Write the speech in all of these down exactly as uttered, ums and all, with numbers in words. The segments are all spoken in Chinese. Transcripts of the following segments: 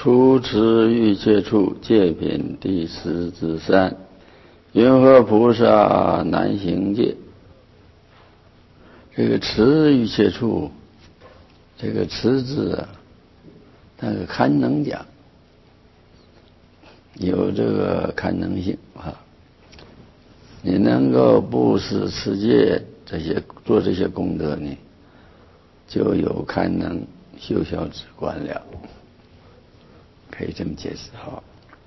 初持欲切处，戒品第十之三。云何菩萨难行戒？这个持欲切处，这个持字啊，那个堪能讲，有这个堪能性啊。你能够布施持戒这些做这些功德呢，就有堪能修小止观了，可以这么解释哈。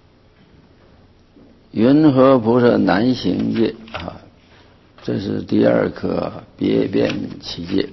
云何菩萨难行戒啊？这是第二课别辩七戒。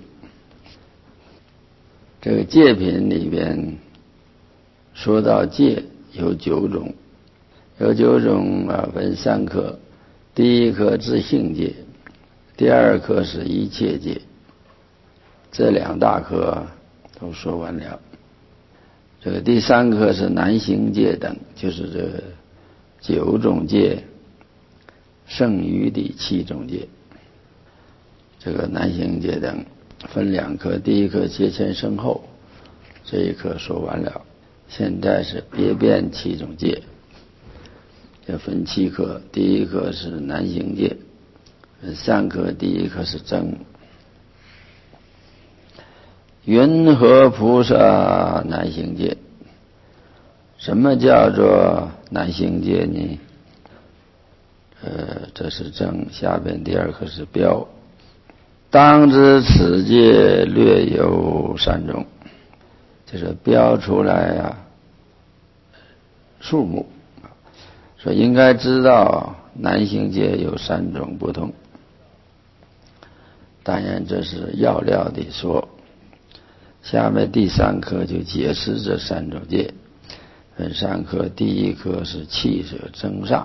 这个戒品里边说到戒有九种，有九种啊，分三科。第一科自性戒，第二科是一切戒，这两大科都说完了。这个第三科是难行戒等，就是这个九种戒剩余的七种戒。这个难行戒等分两科，第一科戒前生后，这一科说完了。现在是别辩七种戒，要分七科，第一科是难行戒，三科，第一科是增。云何菩萨难行戒？什么叫做难行戒呢？呃，这是增，下边第二科是标。当知此戒略有三种，就是标出来啊数目，说应该知道难行戒有三种不同。当然这是要料的说，下面第三课就解释这三种戒。分三课，第一课是气舍增上，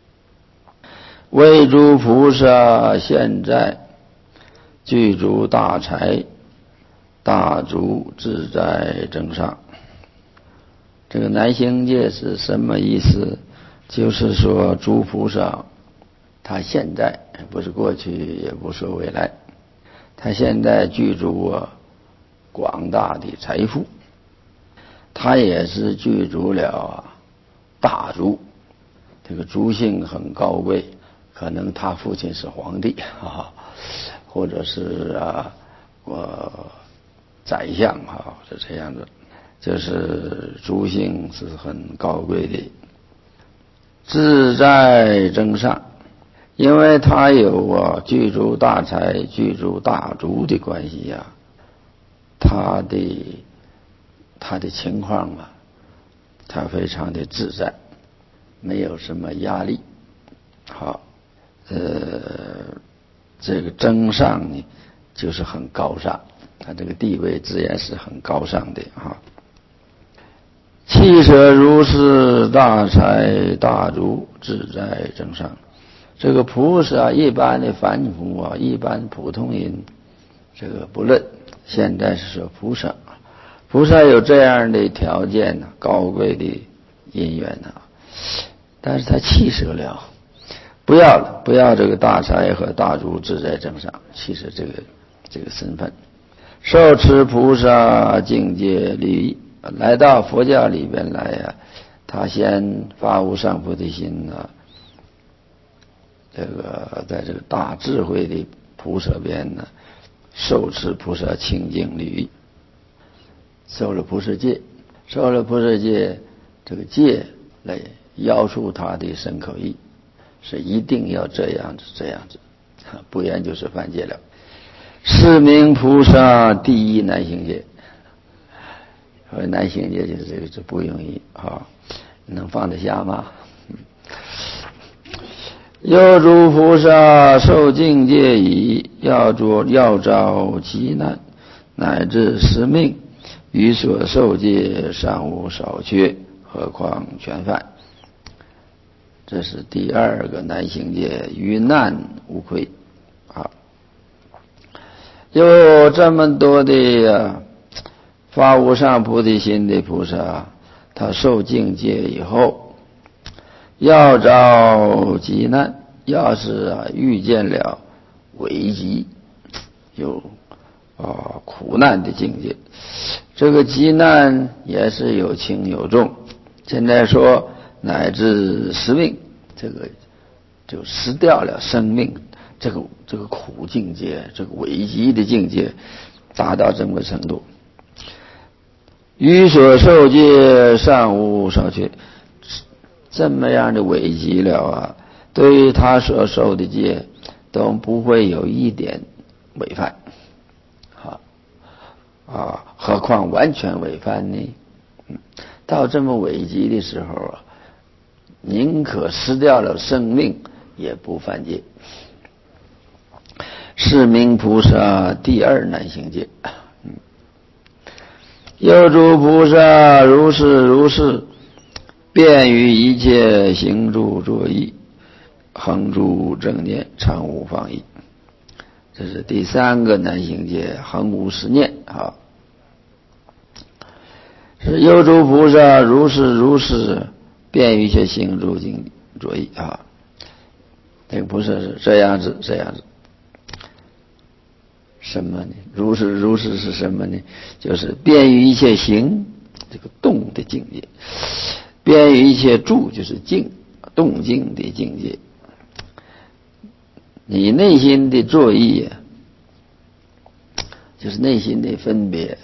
为诸菩萨现在具足大财，大足自在增上。这个难行戒是什么意思？就是说诸菩萨他现在不是过去，也不是未来，他现在具足啊广大的财富，他也是具足了大族，这个族姓很高贵，可能他父亲是皇帝啊，或者是啊我宰相啊，是这样的，就是族姓是很高贵的。自在增上，因为他有啊具足大财、具足大族的关系啊，他的他的情况啊，他非常的自在，没有什么压力。好，呃，这个增上呢，就是很高尚，他这个地位自然是很高尚的啊。气舍如是大财大足自在增上，这个菩萨一般的凡夫啊，一般普通人这个不论，现在是说菩萨，菩萨有这样的条件呢，高贵的因缘呢，但是他弃舍了，不要了，不要这个大财和大足自在增上，弃舍这个这个身份，受持菩萨境界利益。来到佛教里边来呀、啊，他先发无上菩提心啊，这个在这个大智慧的菩萨边呢，受持菩萨清净律，受了菩萨戒，受了菩萨戒，这个戒来要求他的身口意，是一定要这样子这样子，不然就是犯戒了。是名菩萨第一难行戒。难行戒就是这个，这不容易啊，能放得下吗？有诸菩萨受境戒已，要着要遭极难，乃至失命，于所受戒尚无少缺，何况全犯。这是第二个难行戒，于难无愧啊。有这么多的啊发无上菩提心的菩萨，他受境界以后，要遭极难，要是啊遇见了危急，有啊苦难的境界。这个极难也是有轻有重，现在说乃至失命，这个就失掉了生命，这个这个苦境界，这个危机的境界达到这么个程度。于所受戒尚无少缺，这么样的危机了啊，对于他所受的戒都不会有一点违犯啊啊，何况完全违犯呢？嗯，到这么危急的时候啊，宁可失掉了生命也不犯戒。是名菩萨第二难行戒。嗯，有诸菩萨如是如是，便于一切行住作意，恒住正念，常无放逸。这是第三个难行戒，恒无实念啊。是有诸菩萨如是如是，便于一切行住作意啊。这个菩萨是这样子这样子。什么呢？如是如是是什么呢？就是便于一切行，这个动的境界；便于一切住，就是静动静的境界。你内心的作意啊，就是内心的分别。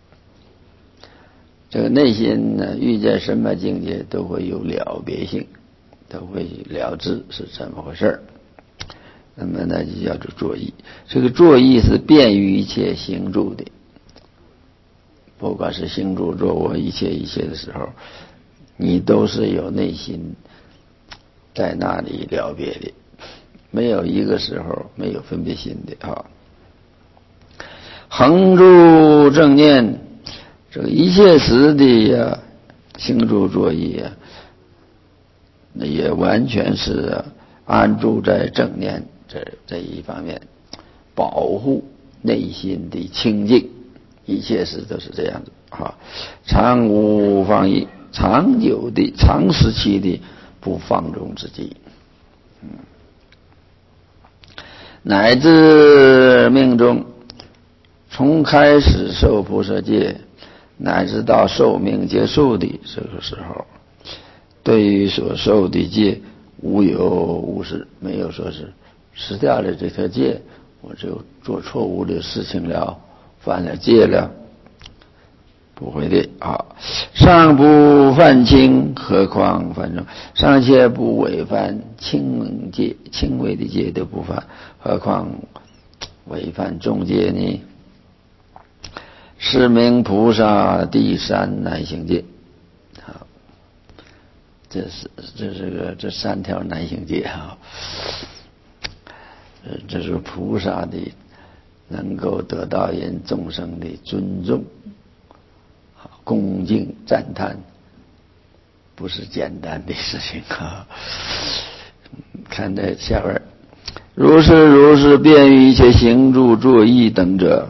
这个内心呢，遇见什么境界都会有了别性，都会了知是怎么回事儿。那么呢，就叫做作意。这个作意是便于一切行住的，不管是行住坐卧一切一切的时候，你都是有内心在那里了别的，没有一个时候没有分别心的啊。恒住正念，这个一切时的呀行住坐意啊，那也完全是安住在正念这这一方面，保护内心的清净，一切事都是这样子啊。常无放逸，长久的长时期的不放纵自己，嗯，乃至命中从开始受菩萨戒，乃至到寿命结束的这个时候，对于所受的戒无有无失，没有说是失掉了这条戒，我就做错误的事情了，犯了戒了，不会的啊。尚不犯轻，何况犯重？尚且不违犯轻戒，轻微的戒都不犯，何况违犯重戒呢？是名菩萨第三难行戒。好，这是这是个这三条难行戒啊。这是菩萨的能够得到人众生的尊重、恭敬、赞叹，不是简单的事情啊。看这下边，如是如是，便于一切行住坐意等者，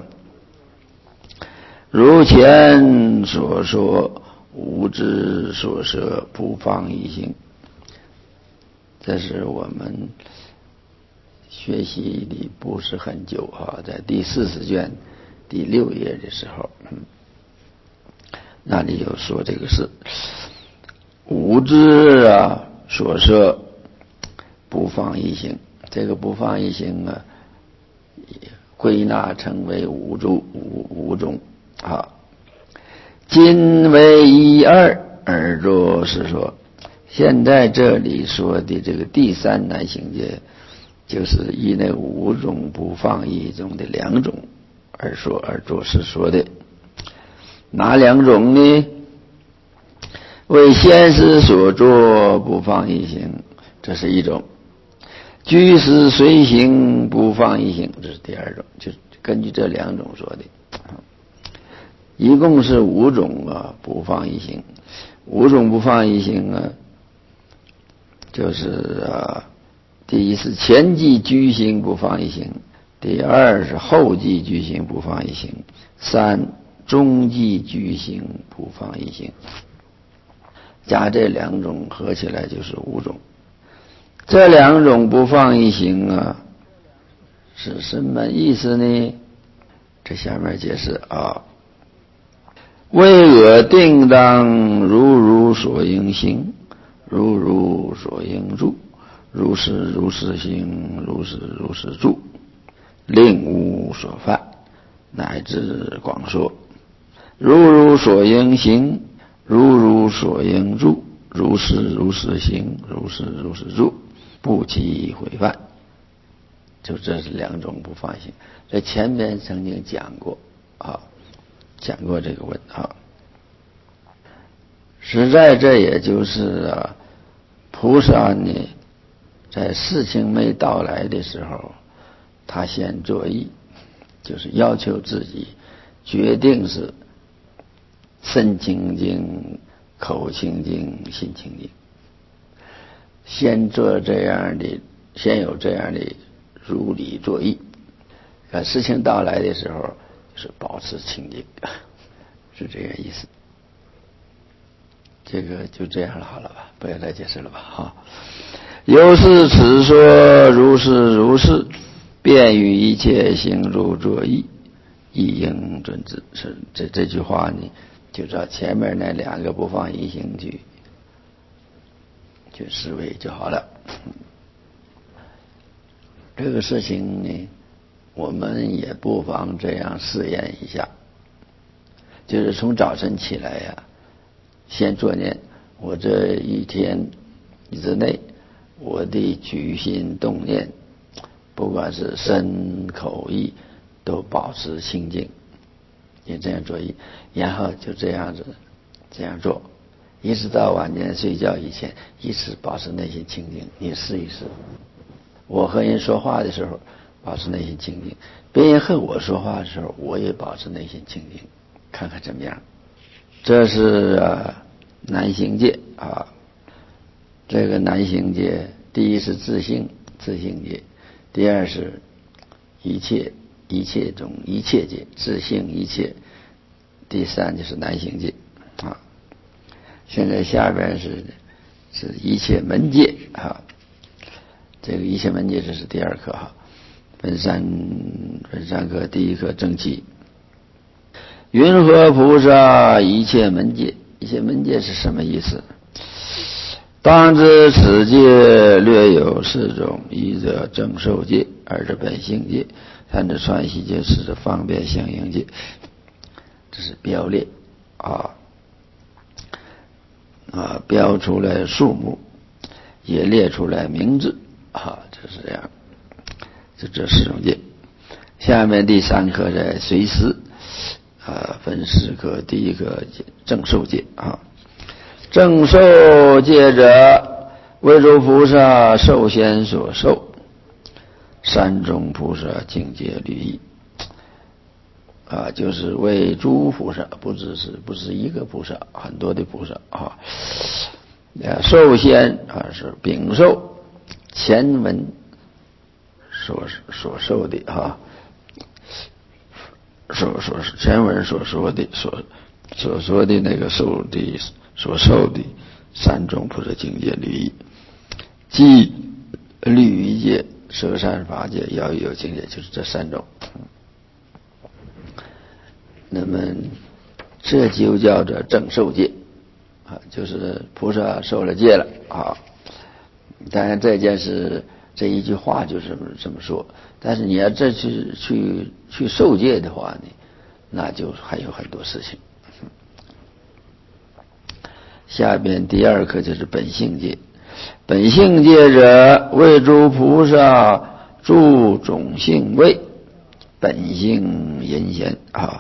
如前所说，无知所摄，不放逸行。这是我们学习的不是很久啊，在第四十卷第六页的时候，嗯，那里有说这个事，无知啊所摄，不放逸行。这个不放逸行啊，归纳成为五种五五种啊。今为一二而作是说，现在这里说的这个第三难行戒，就是以那五种不放逸中的两种而说而作是说的。哪两种呢？为先师所作不放逸行，这是一种；居士随行不放逸行，这是第二种。就根据这两种说的，一共是五种啊不放逸行。五种不放逸行啊，就是啊，第一是前继居行不放逸行，第二是后继居行不放逸行，三中继居行不放逸行。加这两种合起来就是五种。这两种不放逸行啊，是什么意思呢？ 这下面解释啊，为我定当如如所应行，如如所应住，如是如是行，如是如是住，令无所犯，乃至广说。如如所应行，如如所应住，如是如是行，如是如是住，不起毁犯。就这是两种不放行。在前面曾经讲过啊，讲过这个问啊。实在这也就是啊，菩萨呢，在事情没到来的时候，他先作意，就是要求自己决定是身清净、口清净、心清净，先做这样的，先有这样的如理作意。可事情到来的时候，是保持清净，是这个意思。这个就这样了，好了吧，不要再解释了吧。哈，由是此说如是如是，便于一切行如作意，亦应遵之。是这这句话呢，就照前面那两个不放一行去去思维就好了。这个事情呢，我们也不妨这样试验一下，就是从早晨起来呀、啊，先做念，我这一天之内，我的举心动念，不管是身口意，都保持清净，也这样做一，然后就这样子这样做，一直到晚间睡觉以前，一直保持内心清净。你试一试。我和人说话的时候，保持内心清净；别人和我说话的时候，我也保持内心清净，看看怎么样。这是啊南行界啊，这个南行界，第一是自性自性界，第二是一切一切中一切界，自性一切，第三就是南行界啊。现在下边是是一切门界啊。这个一切门界这是第二课哈，分三分三课，第一课正气。云何菩萨一切门界？一切门界是什么意思？当知此界略有四种：一者正受界，二者本性界，三者传习界，四者方便相应界。这是标列啊啊，标出来数目，也列出来名字。啊，就是这样，就这四种界。下面第三课在随思，啊，分四课。第一个正受界啊，正受界者，为诸菩萨受先所受，三种菩萨境界律仪啊，就是为诸菩萨，不只是不是一个菩萨，很多的菩萨啊。受先啊是禀受。前文所所受的哈，所所前文所说的所所说的那个受的所受的三种菩萨境界律仪，即律仪界、舍善法界、要有境界，就是这三种。那么这就叫做正受界啊，就是菩萨受了戒了啊。当然这件事这一句话就是这么说，但是你要这去去去受戒的话呢，那就还有很多事情。下边第二课就是本性界。本性界者，为诸菩萨住种性位，本性隐显啊。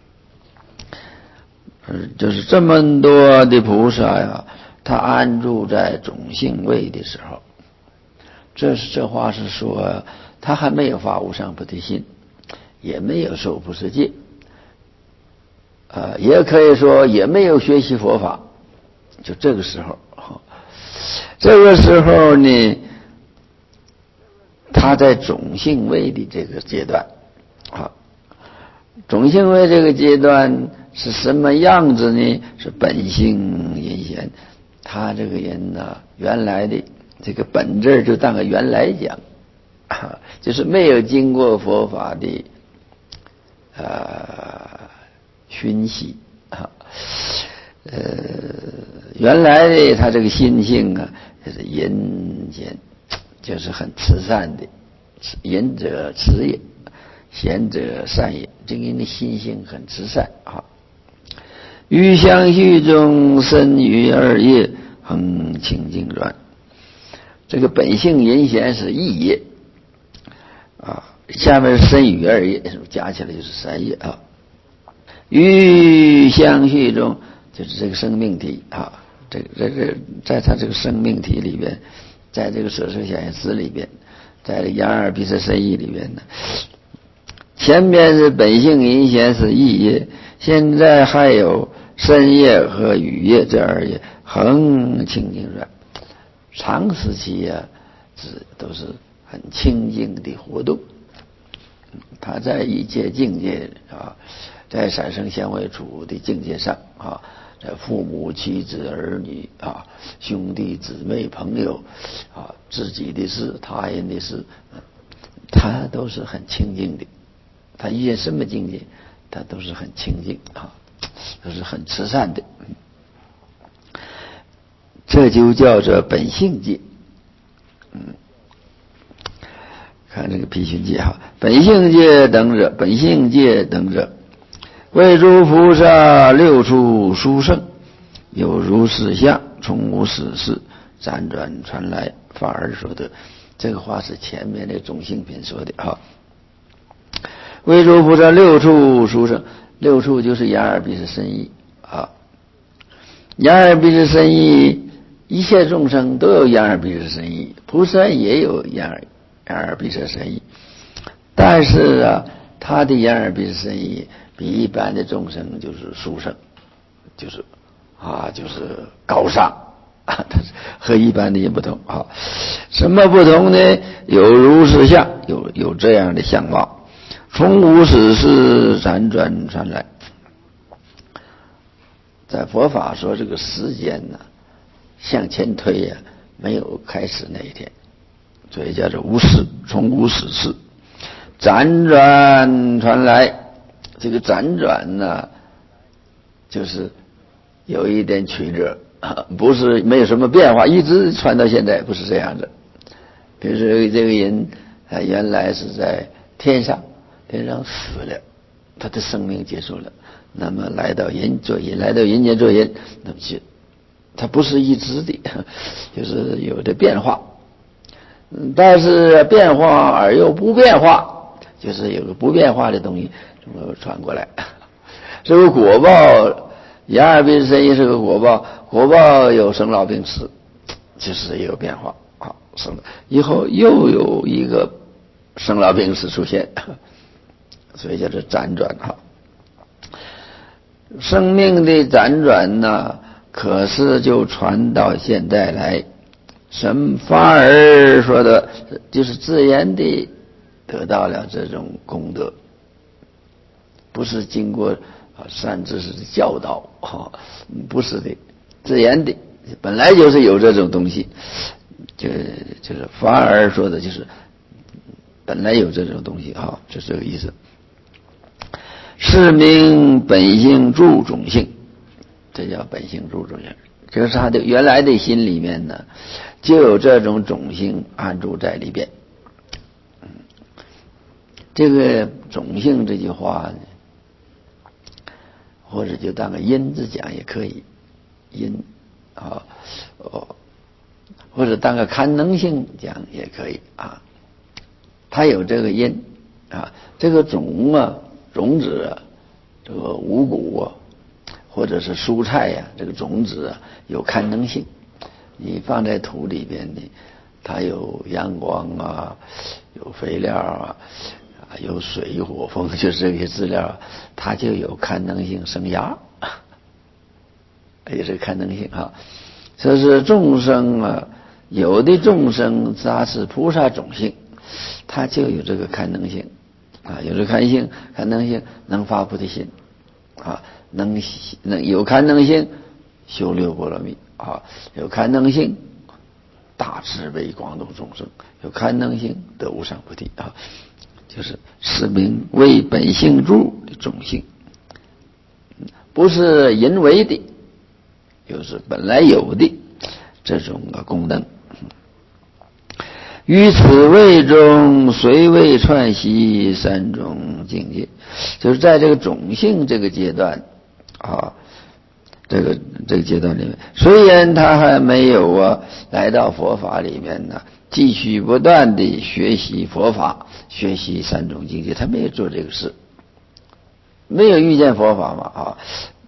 就是这么多的菩萨呀，他安住在种性位的时候，这是这话是说他还没有发无上菩提心，也没有受菩萨戒，呃，也可以说也没有学习佛法。就这个时候，这个时候呢，他在种性位的这个阶段啊，种性位这个阶段是什么样子呢？是本性隐显。他这个人呢、啊，原来的这个本质就当个原来讲，啊，就是没有经过佛法的呃熏习啊。呃，原来的他这个心性啊，就是阴间，就是很慈善的，仁者慈也，贤者善也。这个人的心性很慈善啊。欲相续中，身于二业，恒清净转。这个本性淫贤是一业啊，下面身与二业，加起来就是三业啊。欲相续中，就是这个生命体啊，这个这个在他这个生命体里边，在这个舍舍显思里边，在这眼耳鼻舌身意里边呢，前面是本性淫贤是意业，现在还有身业和语业这二业恒清净转，长时期啊，是都是很清净的活动。他在一切境界啊，在三生相位处的境界上啊，在父母妻子儿女啊，兄弟姊妹朋友啊，自己的事他人的事，他都是很清净的。他遇见什么境界，他都是很清净啊，都是很慈善的。这就叫做本性界。嗯，看这个毗熏戒哈，本性界等者，本性界等者，为诸菩萨六处殊胜，有如是相，从无始事，辗转传来，法而说得。这个话是前面的种性品说的哈。为诸菩萨六处殊胜，六处就是眼耳鼻舌身意啊。眼耳鼻舌身意，一切众生都有眼耳鼻舌身意，菩萨也有眼耳眼耳鼻舌身意，但是啊，他的眼耳鼻舌身意比一般的众生就是殊胜，就是啊，就是高尚啊，他和一般的也不同啊。什么不同呢？有如是相，有有这样的相貌。从无始事辗转传来，在佛法说这个时间呢，向前推呀、啊，没有开始那一天，所以叫做无始，从无始事辗转传来。这个辗转呢，就是有一点曲折，不是没有什么变化，一直传到现在，不是这样的。比如说这个人啊，原来是在天上。天上死了，他的生命结束了，那么来到人做人，来到人间做人，那么就他不是一直的，就是有的变化，但是变化而又不变化，就是有个不变化的东西传过来。这个果报，眼耳鼻舌身意是个果报，果报有生老病死，就是有变化啊，生了以后又有一个生老病死出现。所以叫做辗转哈，生命的辗转呢，可是就传到现在来，什法而说的，就是自然的得到了这种功德，不是经过善知识的教导哈，不是的，自然的，本来就是有这种东西，就就是法而说的，就是本来有这种东西哈，就这个意思。是名本性住种性，这叫本性住种性，就是他的原来的心里面呢，就有这种种性安住在里边。这个种性这句话呢，或者就当个因字讲也可以，因啊哦，或者当个堪能性讲也可以啊。它有这个因啊，这个种啊。种子啊，这个五谷啊，或者是蔬菜呀、啊，这个种子啊有堪能性。你放在土里边呢，它有阳光啊，有肥料啊，有水火风，就是这些资料，它就有堪能性生芽，也是堪能性啊。这是众生啊，有的众生他是菩萨种性，他就有这个堪能性。啊，有这堪性，堪能性能发菩提心，啊，能能有堪能性修六波罗蜜，啊，有堪能性大慈悲广度众生，有堪能性得无上菩提啊，就就是是名为本性住的种性，不是人为的，就是本来有的这种功能。于此位中虽未串习三种境界，就是在这个种性这个阶段啊，这个这个阶段里面，虽然他还没有啊来到佛法里面呢，继续不断的学习佛法，学习三种境界，他没有做这个事，没有遇见佛法嘛啊。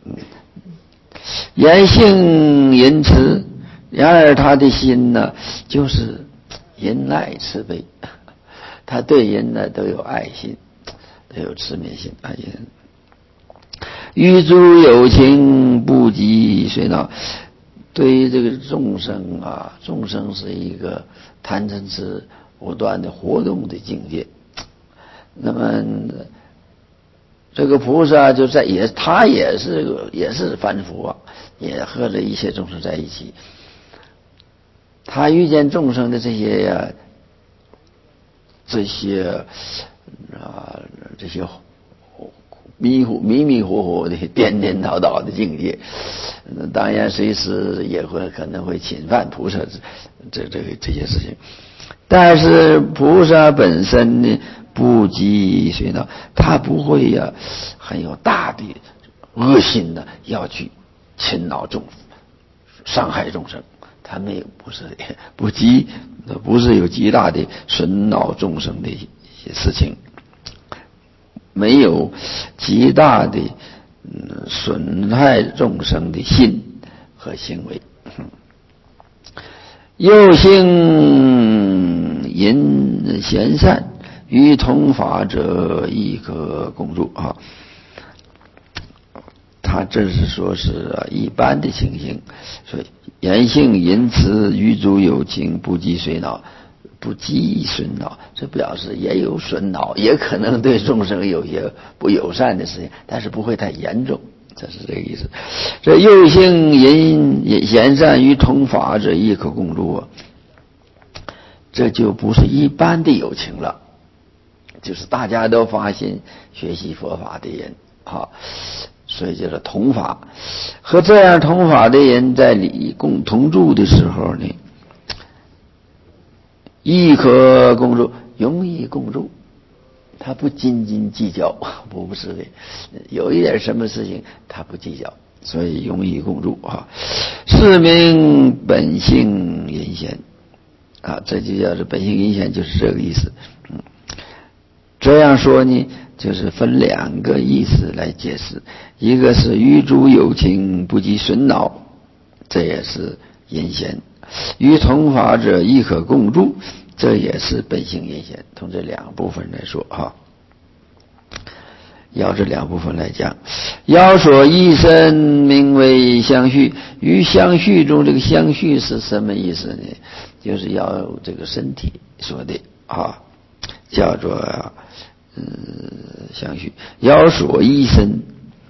言性仁慈，然而他的心呢，就是仁爱慈悲，他对人呢都有爱心，都有慈悯心啊。与诸有情不及随恼，对于这个众生啊，众生是一个贪嗔痴不断的活动的境界。那么这个菩萨就在也他也是也是凡夫啊，也和这一切众生在一起。他遇见众生的这些呀、啊，这些啊这些迷糊迷迷糊糊的颠颠倒倒的境界，当然随时也会可能会侵犯菩萨这这个这些事情。但是菩萨本身呢不及随恼，他不会呀、啊、很有大的恶心的要去侵扰众伤害众生，他没有，不是不及，不是有极大的损恼众生的一些事情，没有极大的嗯损害众生的心和行为。又性淫贤善，与同法者亦可共住啊。他这是说是一般的情形，所以言性淫慈，与诸有情，不及随恼，不及损恼，这表示也有损恼，也可能对众生有些不友善的事情，但是不会太严重，这是这个意思。这又性淫贤善，与同法者亦可共住啊，这就不是一般的友情了，就是大家都发心学习佛法的人啊，所以叫做同法。和这样同法的人在里共同住的时候呢，亦可共住，容易共住，他不斤斤计较，不是的，有一点什么事情他不计较，所以容易共住啊。是名本性隐显啊，这就叫做本性隐显，就是这个意思。嗯，这样说呢，就是分两个意思来解释，一个是与诸有情，不及损恼，这也是隐显；与同法者亦可共住，这也是本性隐显。从这两部分来说哈，要这两部分来讲，要说一身名为相续，于相续中这个相续是什么意思呢？就是要这个身体说的啊，叫做嗯相续。要说一身，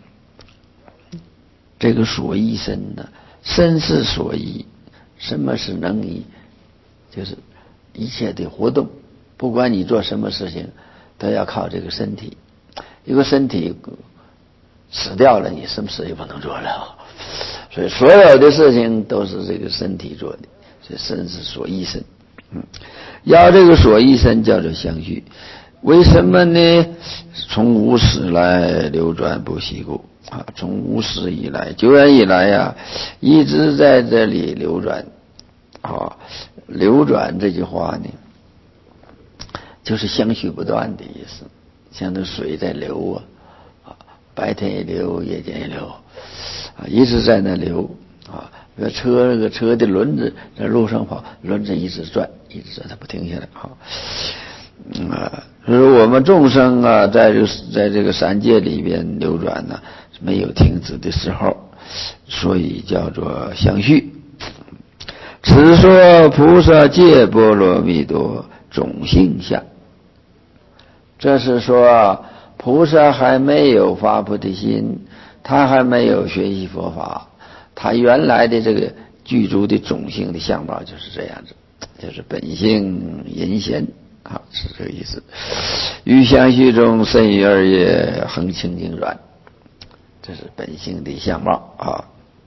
这个说一身呢，身是所依，什么是能依？就是一切的活动，不管你做什么事情，都要靠这个身体。一个身体死掉了，你什么事也不能做了。所以所有的事情都是这个身体做的，所以身是所依身。嗯，要这个所依身叫做相续。为什么呢？从无始来流转不息故啊！从无始以来，久远以来呀、啊，一直在这里流转啊。流转这句话呢，就是相续不断的意思，像那水在流啊，白天也流，夜间也流啊，一直在那流啊。比如车那个车的轮子在路上跑，轮子一直转，一直转，它不停下来啊。嗯啊，所以我们众生啊，在这个在这个三界里边流转呢，没有停止的时候，所以叫做相续。此说菩萨戒波罗蜜多种性相，这是说菩萨还没有发菩提心，他还没有学习佛法，他原来的这个具足的种性的相貌就是这样子，就是本性隐显啊，是这个意思。于相续中身于二业，恒清净软，这是本性的相貌啊。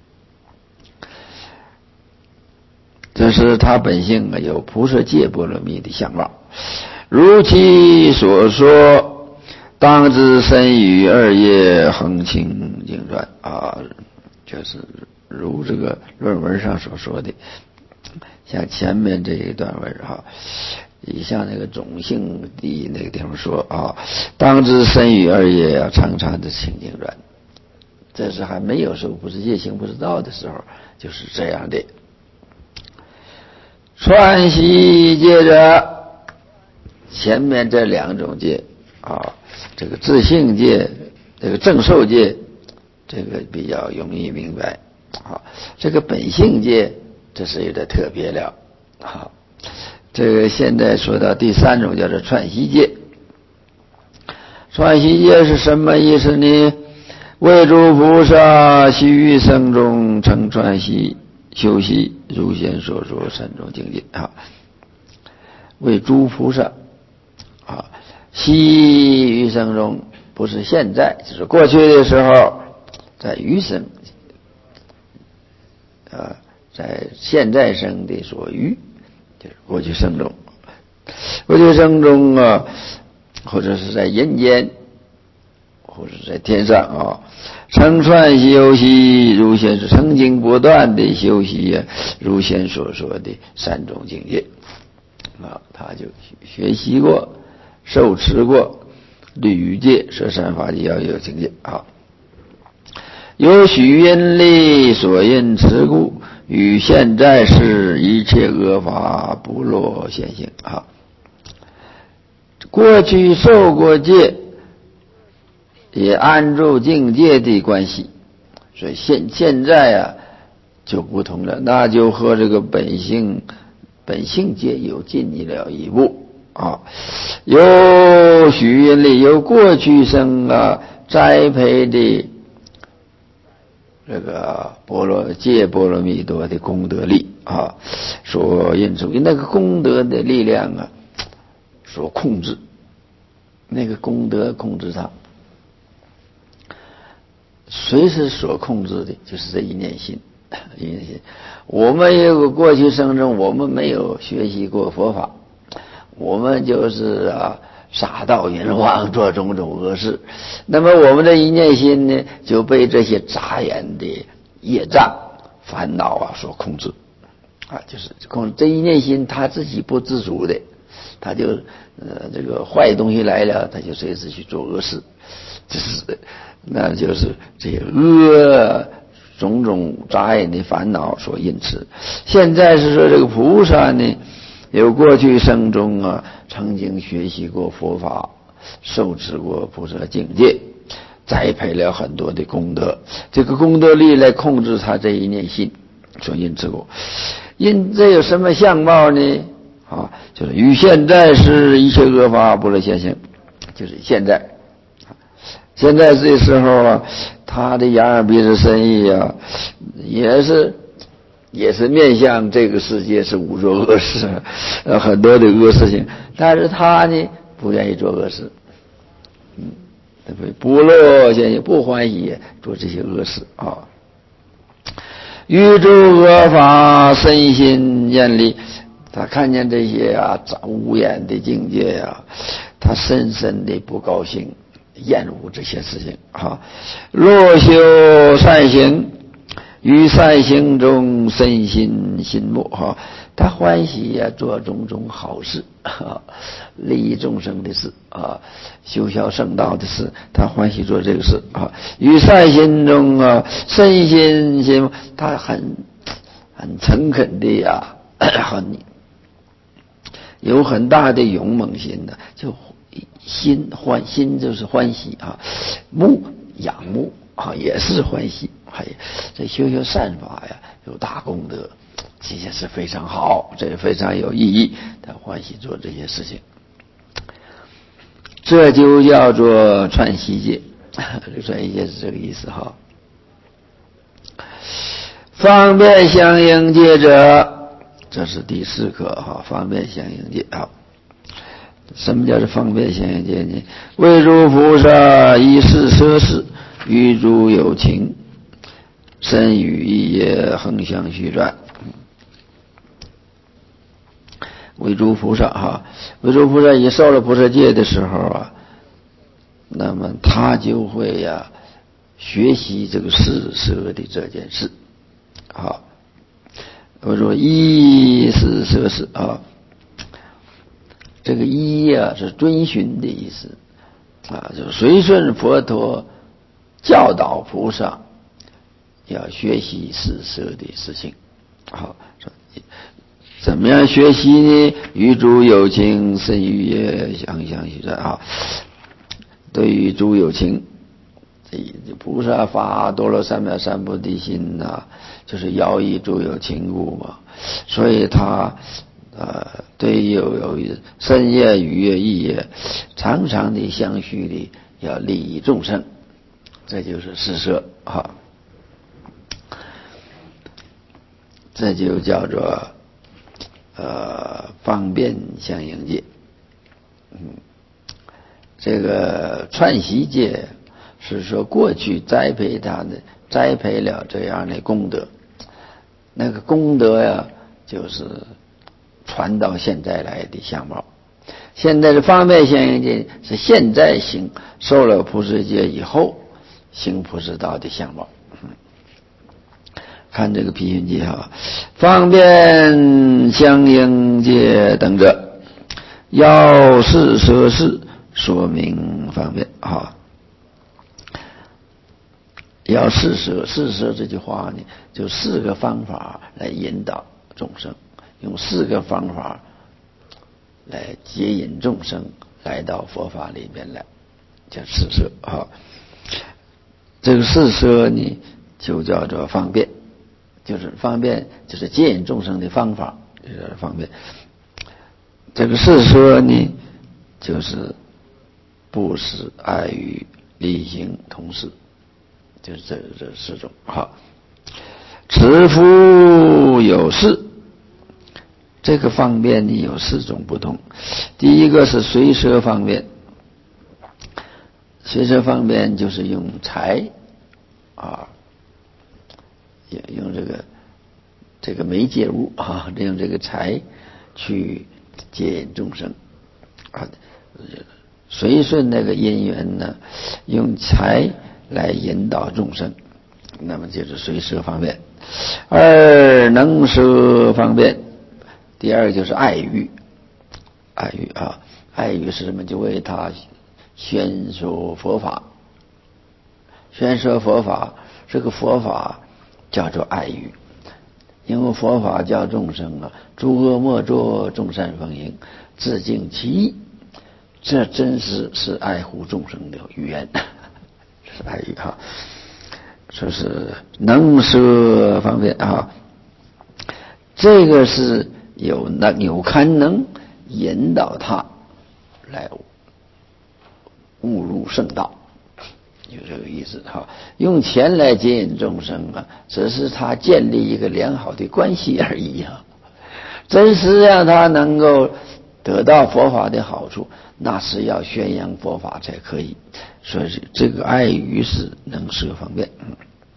这是他本性啊，有菩萨戒波罗蜜的相貌。如其所说，当知身于二业，恒清净软啊，就是如这个论文上所说的，像前面这一段文哈，你像那个种性的那个地方说啊，当知身于二业啊，常常的清净软，这是还没有受不是戒行不是道的时候，就是这样的。串习戒者，前面这两种戒啊，这个自性戒，这个正受戒，这个比较容易明白啊。这个本性戒，这是有点特别了啊。这个现在说到第三种叫做串习戒。串习戒是什么意思呢？为诸菩萨须于生中成串习修习，如先所说三种境界啊。为诸菩萨啊，昔余生中，不是现在，就是过去的时候，在余生啊，在现在生的所余，就是过去生中，过去生中啊，或者是在人间，或者在天上啊，成串修习，如先是曾经不断的修习啊，如先所说的三种境界啊，他就学习过，受持过律仪戒、摄三法界要有境界啊。有许因力所应持故，与现在是一切恶法不落现行啊。过去受过戒，也安住境界的关系，所以现现在啊就不同了，那就和这个本性本性戒有进了一步啊。有许因力，有过去生啊栽培的这个波罗戒波罗蜜多的功德力啊，所印出那个功德的力量啊，所控制，那个功德控制它，谁是所控制的？就是这一念心，一念心。我们有个过去生中，我们没有学习过佛法，我们就是啊杀盗淫妄，做种种恶事。那么我们的一念心呢，就被这些杂眼的业障、烦恼啊所控制啊，就是控制这一念心，他自己不自主的，他就呃这个坏东西来了，他就随时去做恶事，就是那就是这些恶种种杂眼的烦恼所因此。现在是说这个菩萨呢，有过去生中啊，曾经学习过佛法，受持过菩萨境界，栽培了很多的功德，这个功德力来控制他这一念心所因之果。因这有什么相貌呢？啊，就是与现在是一切恶法不落现行，就是现在，现在这时候啊，他的眼耳鼻舌身意啊，也是。也是面向这个世界是无做恶事，呃，很多的恶事情，但是他呢不愿意做恶事，嗯，对不对？不落现行，不欢喜做这些恶事啊。欲诸恶法身心厌离，他看见这些啊无眼的境界啊，他深深的不高兴，厌恶这些事情啊。若修善行，于善行中身心心慕哈，他欢喜呀、啊、做种种好事啊，利益众生的事啊，修效圣道的事，他欢喜做这个事啊。于善行中啊，身心心，他很很诚恳的呀，很有很大的勇猛心的，就心欢心就是欢喜啊，慕仰慕啊也是欢喜。还这修修善法呀，有大功德，这些是非常好，这非常有意义，他欢喜做这些事情，这就叫做串习戒。串习戒是这个意思哈。方便相应戒者，这是第四课哈，方便相应戒啊。 什么叫做方便相应界呢？为诸菩萨以是摄事，与诸有情，身语意业恒相续转。为诸菩萨哈，为诸菩萨一受了菩萨戒的时候啊，那么他就会呀、啊、学习这个是摄的这件事。好，我说依是摄事啊，这个依呀、啊、是遵循的意思啊，就随顺佛陀教导菩萨要学习是摄的事情。好，怎么样学习呢？与诸有情，身语业相相续转啊。对于诸有情，菩萨发多罗三藐三菩提心呐、啊，就是要以诸有情故嘛。所以他呃，对于有有身业、语业、意业，常常的相续的要利益众生，这就是是摄啊。这就叫做呃方便相应界。嗯，这个串习戒是说过去栽培他的栽培了这样的功德，那个功德呀就是传到现在来的相貌。现在的方便相应界是现在行受了菩萨戒以后行菩萨道的相貌。看这个批云记哈，方便相应界等者，要是摄事，说明方便哈。要是摄，是摄这句话呢，就四个方法来引导众生，用四个方法来接引众生来到佛法里面来，叫是摄哈。这个是摄呢，就叫做方便。就是方便，就是接引众生的方法，就是方便。这个是摄呢，就是布施、爱语、利行、同事，就是这这四种。好，持夫有事，这个方便呢有四种不同。第一个是随摄方便，随摄方便就是用财啊。用这个这个媒介物啊，用这个财去接引众生啊，随顺那个因缘呢，用财来引导众生，那么就是随摄方便。二能摄方便，第二就是爱语，爱语啊，爱语是什么？就为他宣说佛法，宣说佛法，这个佛法叫做爱语，因为佛法教众生啊，诸恶莫作，众善奉行，自净其意，这真是是爱护众生的语言，这是爱语哈。说是能摄方便啊，这个是有能有堪能引导他来悟入圣道。有这个意思哈，用钱来接引众生啊，只是他建立一个良好的关系而已啊。真是让他能够得到佛法的好处，那是要宣扬佛法才可以。所以这个爱语是能摄方便。嗯，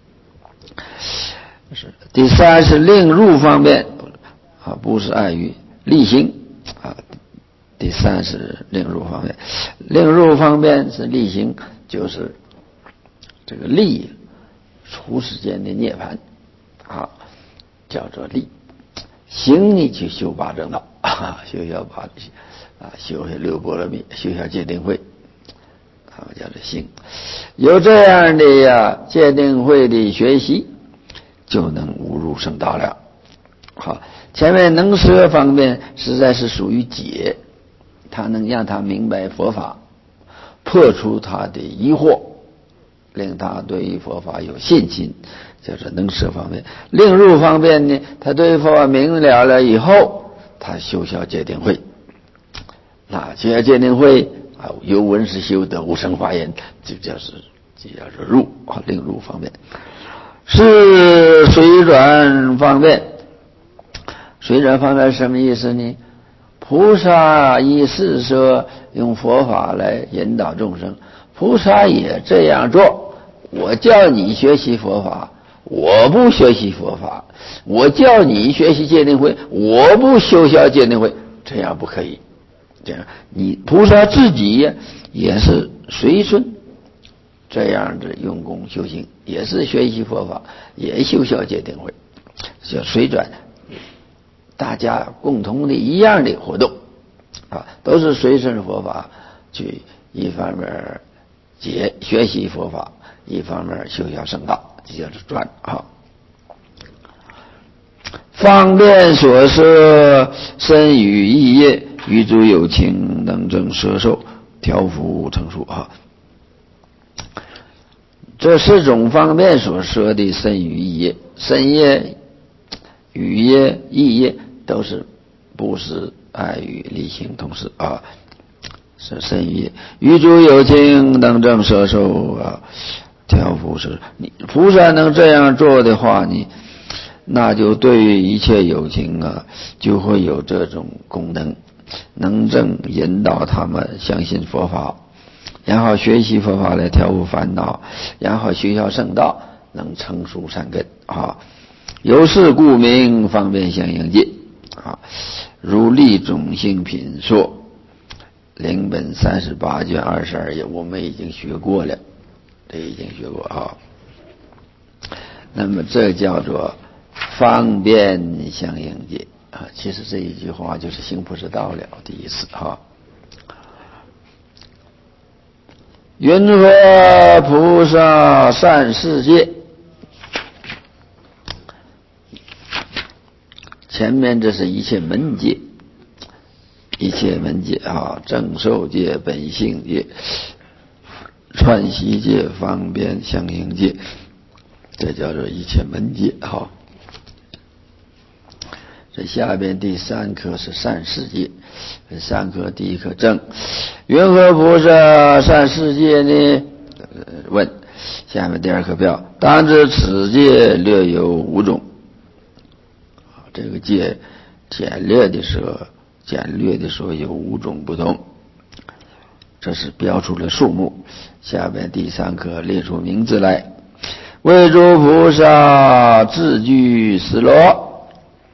是第三是令入方便啊，不是爱语，利行啊。第三是令入方便，令入方便是利行，就是这个利除世间的涅槃啊，叫做利。行你去修八正道啊，修下八啊，修下六波罗蜜，修下戒定慧啊，叫做行。有这样的呀戒定慧的学习，就能悟入圣道了。好，前面能摄方面实在是属于解，他能让他明白佛法，破除他的疑惑，令他对于佛法有信心，叫做能摄方面。令入方面呢，他对佛法明了了以后，他修效戒定慧，那修效戒定慧啊，由闻是修得无生法眼，这叫是这叫做入啊，令入方面。是随转方便，随转方便是什么意思呢？ 菩萨以是说用佛法来引导众生，菩萨也这样做。我叫你学习佛法，我不学习佛法；我叫你学习戒定慧，我不修效戒定慧，这样不可以。这样，你菩萨自己也是随顺这样的用功修行，也是学习佛法，也修效戒定慧，就随转，大家共同的一样的活动啊，都是随顺佛法去，一方面解学习佛法，一方面修效圣道，这叫做转啊。方便所摄，身语意业，于诸有情，能证摄受，调伏成熟啊。这四种方便所摄的身语意业，身业、语业、意业都是布施、爱语、利行同时啊，是身语业。于诸有情，能证摄受啊，调伏是。你菩萨能这样做的话，你那就对于一切有情啊，就会有这种功能，能正引导他们相信佛法，然后学习佛法来调伏烦恼，然后修效圣道，能成熟善根啊。由是故名方便相应界啊。如立种性品说，灵本三十八卷二十二页，我们已经学过了，这已经学过啊。那么这叫做方便相应界啊，其实这一句话就是行菩萨道了的意思哈。云何菩萨善世界？前面这是一切门界，一切门界啊，正受界、本性界、串习界、方便相应界，这叫做一切门界哈。这下边第三课是善世界，这三课第一课正，云何菩萨善世界呢？问，下面第二课表，当知此界略有五种。这个界简略的说，简略的说有五种不同，这是标出了数目。下边第三课列出名字来，为诸菩萨自具斯罗，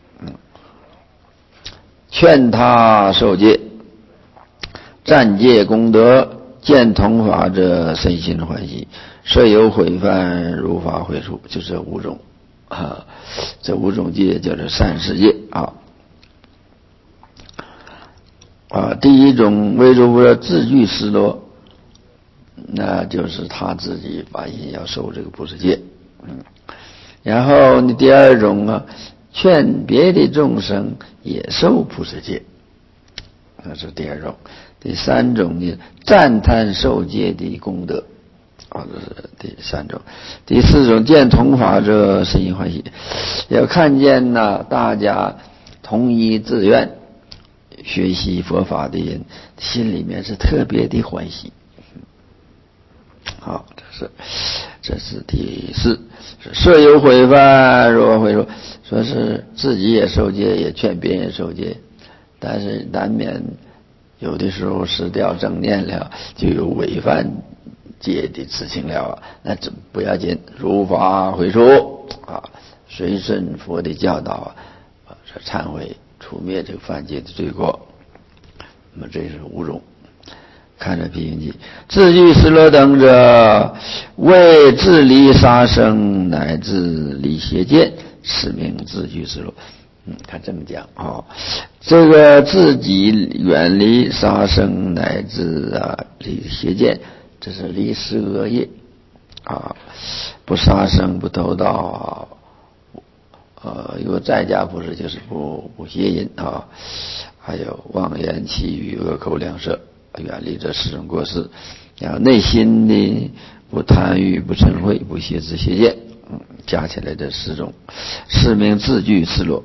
劝他受戒，暂戒功德，见同法者身心欢喜，设有毁犯如法会处，就这五种啊，这五种戒叫做善世界啊。啊，第一种为诸菩萨自具斯罗，那就是他自己发心要受这个菩萨戒，嗯，然后你第二种啊，劝别的众生也受菩萨戒，那是第二种。第三种呢，赞叹受戒的功德，啊，这是第三种。第四种，见同法者身心欢喜，要看见呢，大家同一自愿学习佛法的人，心里面是特别的欢喜。好，这是这是第四，设有毁犯如法会处，说是自己也受戒，也劝别人受戒，但是难免有的时候失掉正念了，就有违犯戒的事情了，那这不要紧，如法会处啊，随顺佛的教导啊，忏悔除灭这个犯戒的罪过。那么这是五种。看着批评记，自具斯罗等者，为自离杀生乃至离邪见，此名自具斯罗。嗯，他这么讲啊、哦，这个自己远离杀生乃至啊离邪见，这是离十恶业啊，不杀生不偷盗，呃，如果在家不是就是不不邪淫啊，还有妄言绮语恶口两舌，远离这四种过失，然后内心的不贪欲不嗔恚不邪知邪见，嗯，加起来这四种，是名自具斯罗。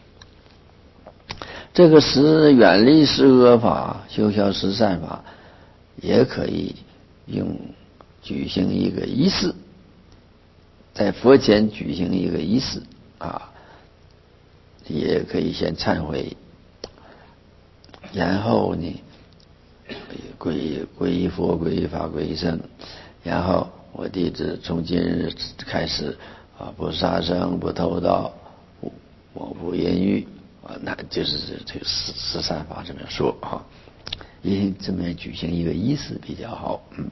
这个十远离十恶法，修效十善法，也可以用举行一个仪式，在佛前举行一个仪式啊，也可以先忏悔， 然后呢，皈皈依佛、皈依法、皈依僧，然后我弟子从今日开始啊，不杀生、不偷盗、不我不淫欲啊，那就是这个十十善法这么说啊，以这么举行一个仪式比较好。嗯，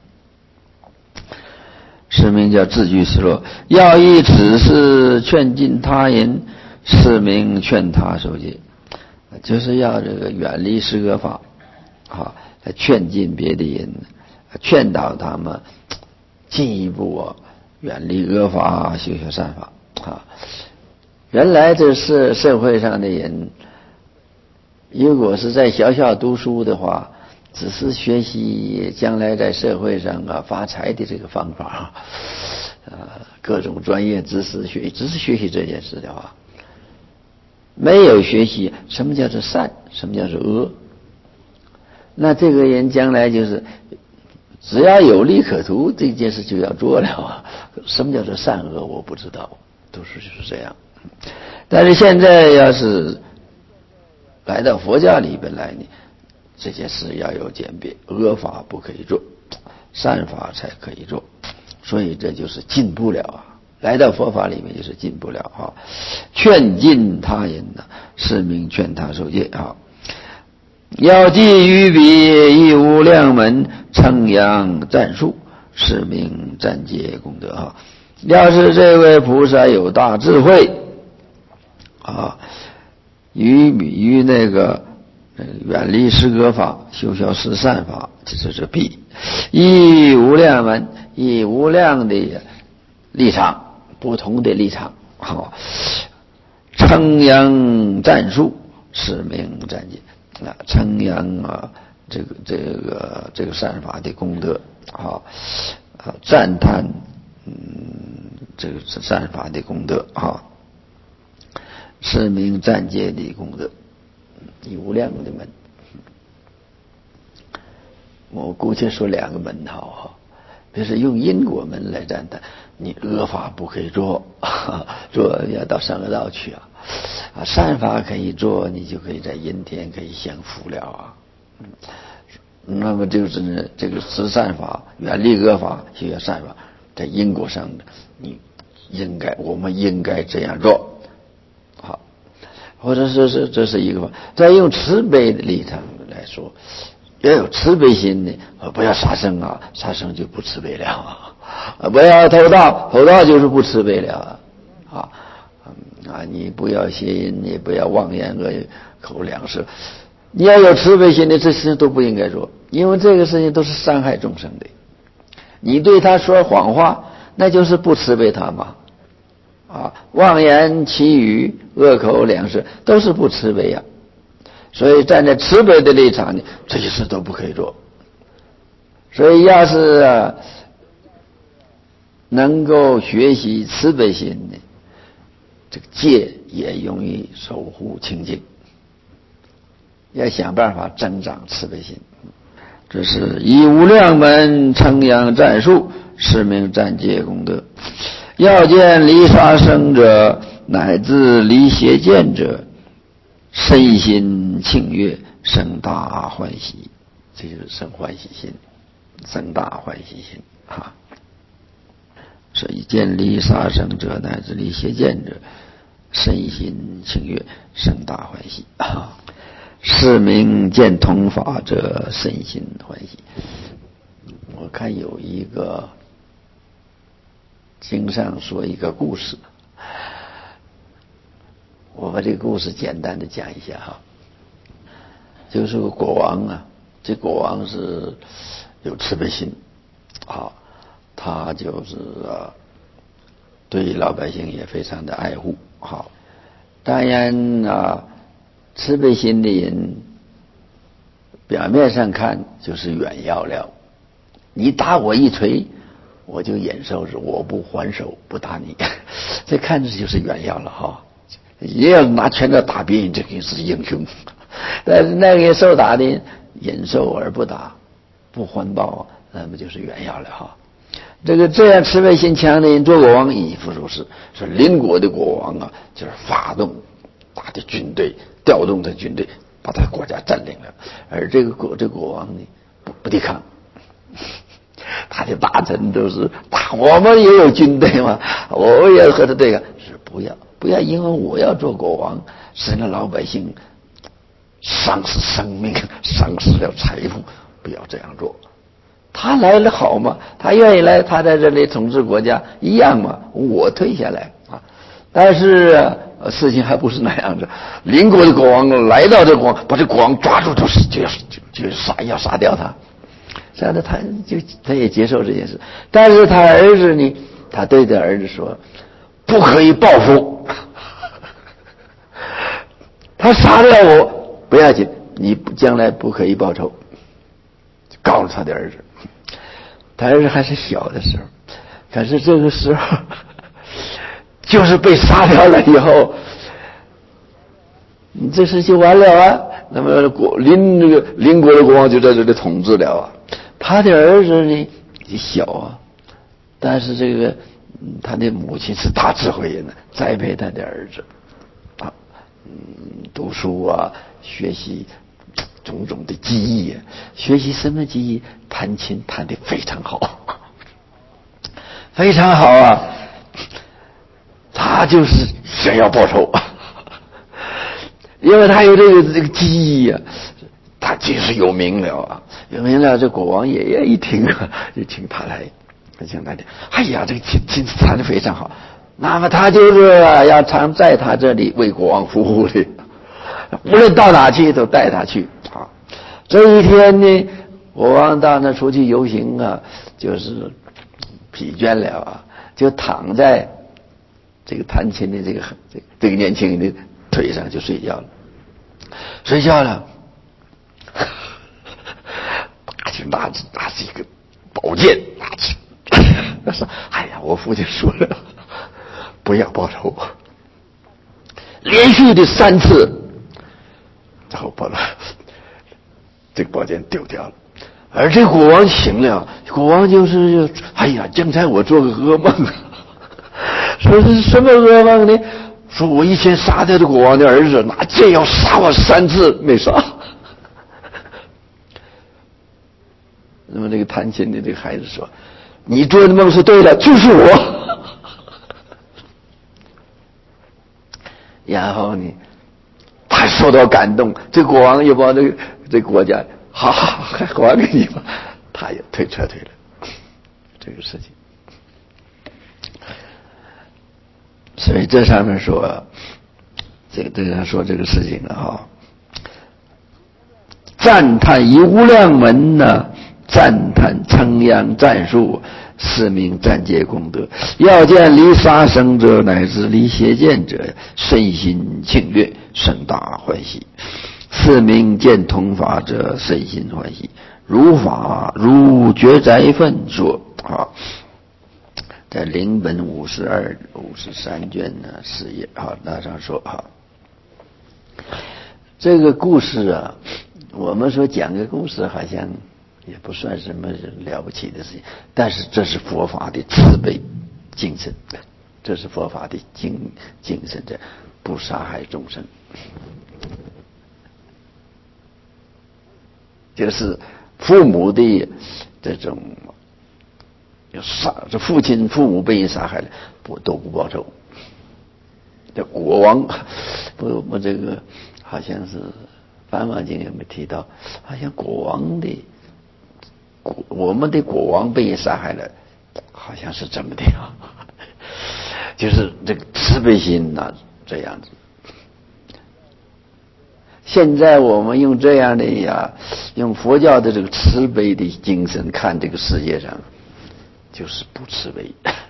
是名叫自具失落，要以此事劝进他人，是名劝他受戒，就是要这个远离失恶法啊，来劝进别的人，劝导他们进一步啊远离恶法，修修善法啊。原来这是社会上的人，如果是在学校读书的话，只是学习将来在社会上啊发财的这个方法，啊，各种专业知识学，只是学习这件事的话，没有学习什么叫做善，什么叫做恶，那这个人将来就是只要有利可图，这件事就要做了啊。什么叫做善恶，我不知道，都是就是这样。但是现在要是来到佛教里边来呢，这件事要有鉴别，恶法不可以做，善法才可以做，所以这就是进步了啊。来到佛法里面就是进步了啊。劝进他人呢，是名劝他受戒啊。要记于彼，亦无量门，称扬赞数，是名赞戒功德啊。要是这位菩萨有大智慧啊，于于那个远离失恶法，修修十善法，这就是必。以无量门，以无量的立场，不同的立场，好，称扬赞数，是名赞戒啊，称扬啊这个这个这个善法的功德啊，啊赞叹嗯这个善法的功德啊。是名赞戒的功德，以无量的门，我姑且说两个门好哈，比如说用因果门来赞叹，你恶法不可以做，做要到上恶道去啊，啊善法可以做，你就可以在阴天可以享福了啊。嗯，那么就是这个十善法，远离恶法，修学善法，在因果上的，你应该我们应该这样做。好，或者是是这是一个方，再用慈悲的立场来说，要有慈悲心的，不要杀生啊，杀生就不慈悲了啊；不要偷盗，偷盗就是不慈悲了啊啊！你不要邪淫，你不要妄言恶口两舌，你要有慈悲心的，这事情都不应该做，因为这个事情都是伤害众生的。你对他说谎话，那就是不慈悲他嘛。啊，妄言绮语、恶口两舌，都是不慈悲呀、啊。所以站在慈悲的立场呢，这些事都不可以做。所以要是、啊、能够学习慈悲心呢，这个戒也容易守护清净。要想办法增长慈悲心。这是以无量门称扬赞数，是名赞戒功德。要见离杀生者，乃至离邪见者，身心庆悦，生大欢喜。这就是生欢喜心，生大欢喜心啊！所以见离杀生者，乃至离邪见者，身心庆悦，生大欢喜啊！是名见同法者，身心欢喜。我看有一个经上说一个故事，我把这个故事简单的讲一下哈。就是个国王啊，这国王是有慈悲心啊，他就是啊对老百姓也非常的爱护。好，当然啊，慈悲心的人表面上看就是远要了，你打我一锤，我就忍受着，我不还手，不打你，这看着就是炫耀了哈。也要拿拳头打别人，这个是英雄。但是那个人受打的忍受而不打，不还报，那么就是炫耀了哈。这个这样慈悲心强的人做国王亦复如是，是邻国的国王啊，就是发动大的军队，调动的军队把他国家占领了，而这个国这个国王呢不不抵抗，他的大臣都是打，我们也有军队嘛，我也和他对抗，是不要不要，因为我要做国王，使得老百姓丧失生命，丧失了财富，不要这样做。他来了好嘛，他愿意来，他在这里统治国家一样嘛，我退下来啊。但是、啊、事情还不是那样子，邻国的国王来到这国王，把这国王抓住，就是就要就就杀要杀掉他。这样的他就他也接受这件事，但是他儿子呢，他对着儿子说，不可以报复，他杀掉我不要紧，你将来不可以报仇，告诉他的儿子。他儿子还是小的时候，可是这个时候就是被杀掉了以后，你这事就完了啊。那么国邻这个邻国的国王就在这里统治了啊。他的儿子呢小啊，但是这个他的母亲是大智慧人呢，栽培他的儿子啊，嗯，读书啊，学习种种的技艺，学习什么技艺？弹琴弹得非常好，非常好啊！他就是想要报仇，因为他有这个这个技艺啊，他就是有名了啊，有名了。这国王爷爷一听啊，就请他来，请他来。哎呀，这个琴琴弹得非常好，那么他就是要常在他这里为国王服务的，无论到哪去都带他去啊。这一天呢，国王到那出去游行啊，就是疲倦了啊，就躺在这个弹琴的这个这个这个年轻人的腿上就睡觉了，睡觉了，他就拿着拿着一个宝剑，拿起，他说：“哎呀，我父亲说了，不要报仇。”连续的三次，然后把这个宝剑丢掉了。而这国王醒了，国王就是哎呀，刚才我做个噩梦，说是什么噩梦呢？说我以前杀掉的国王的儿子拿剑要杀我三次没杀。那么这个弹琴的这个孩子说：“你做的梦是对的，就是我。”然后呢，他受到感动，这国王也把这个这个国家好好还还给你吧，他也退撤退了这个事情。所以这上面说，这个这上说这个事情了哈，赞叹以无量门呢，赞叹称扬赞数，是名赞戒功德。要见离杀生者乃至离邪见者，身心庆悦，甚大欢喜。是名见同法者，身心欢喜。如法如觉斋分说啊，在灵本五十二、五十三卷呢四页啊，那上说啊，这个故事啊，我们说讲个故事好像也不算什么了不起的事情，但是这是佛法的慈悲精神，这是佛法的精精神的，不杀害众生，就是父母的这种杀，这父亲父母被人杀害了，不都不报仇。这国王，不我这个好像是《梵网经》有没有提到？好像国王的国，我们的国王被人杀害了，好像是这么的啊，就是这个慈悲心呐、啊，这样子。现在我们用这样的呀，用佛教的这个慈悲的精神看这个世界上，就是不慈悲，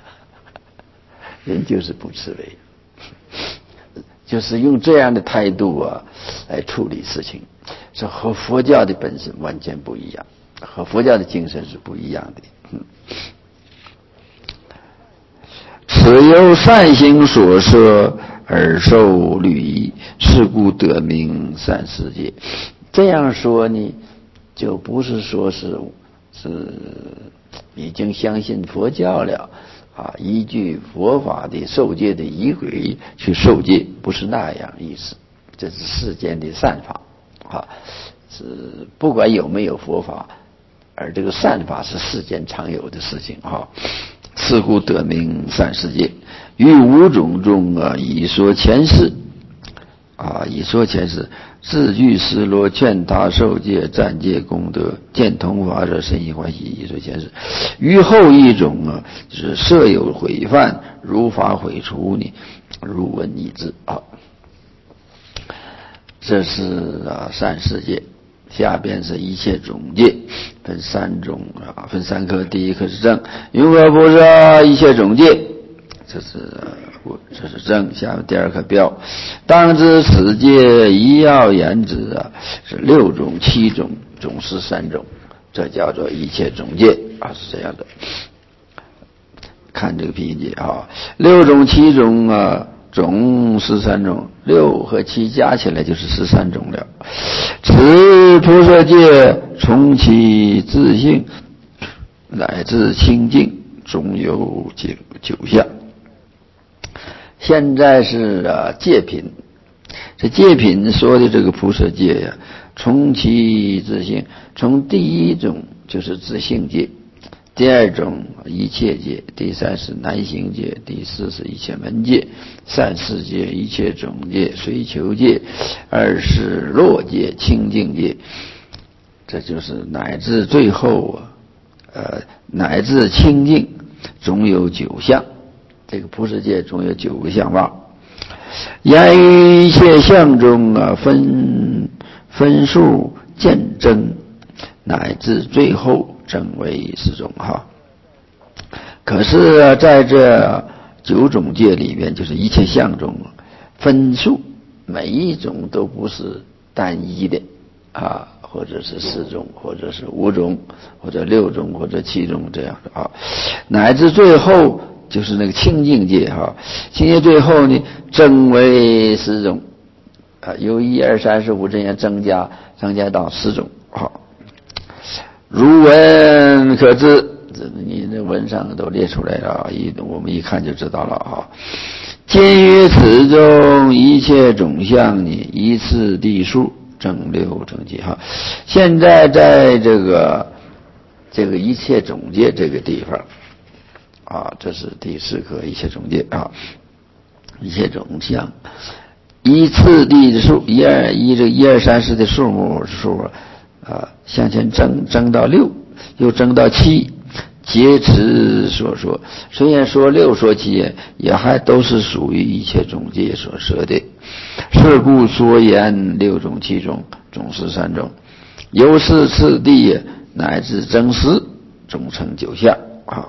人就是不慈悲，就是用这样的态度啊来处理事情，这和佛教的本身完全不一样，和佛教的精神是不一样的。嗯，此由善行所摄而受律仪，是故得名善世界。这样说呢，就不是说是是已经相信佛教了啊，依据佛法的受戒的仪轨去受戒，不是那样意思。这是世间的善法啊，是不管有没有佛法，而这个善法是世间常有的事情哈。是故得名善世界。于五种中啊，以说前世啊，以说前世，自具失落，劝他受戒，暂戒功德，见同法者身心欢喜，以说前世。于后一种啊，就是设有毁犯，如法毁除你，如闻已知啊。这是啊善世界。下边是一切种戒，分三种啊，分三科。第一科是正，云何不是一切种戒？这是这是正。下面第二科标，当知此戒一要言之啊，是六种、七种，总是三种，这叫做一切种戒啊，是这样的。看这个批解啊，六种、七种啊。总十三种，六和七加起来就是十三种了。此菩萨戒从其自性乃至清净，总有九九项。现在是啊戒品，这戒品说的这个菩萨戒呀，从其自性，从第一种就是自性戒。第二种一切戒，第三是难行戒，第四是一切门戒，善世戒，一切种戒，随求戒，二是落戒，清净戒。这就是乃至最后啊，呃，乃至清净，总有九项。这个菩萨戒总有九个相貌。言于一切相中啊，分分数渐增，乃至最后正为十种哈。可是啊，在这九种戒里面，就是一切相中分数，每一种都不是单一的啊，或者是四种，或者是五种，或者六种，或者七种这样的啊，乃至最后就是那个清净戒哈，清净最后呢增为十种啊，由一二三四五这样增加，增加到十种好。如文可知，这你的文上都列出来了，一我们一看就知道了啊。今于此中一切种相呢，依次第数正六正七哈。现在在这个这个一切种戒这个地方啊，这是第四课一切种戒啊，一切种相依次第的数，一二一这一二三四的数目数啊，向前增增到六，又增到七，皆此所说。虽然说六说七，也还都是属于一切种戒所设的。是故说言六种、七种，总是三种。由是次第乃至增十，总成九项啊。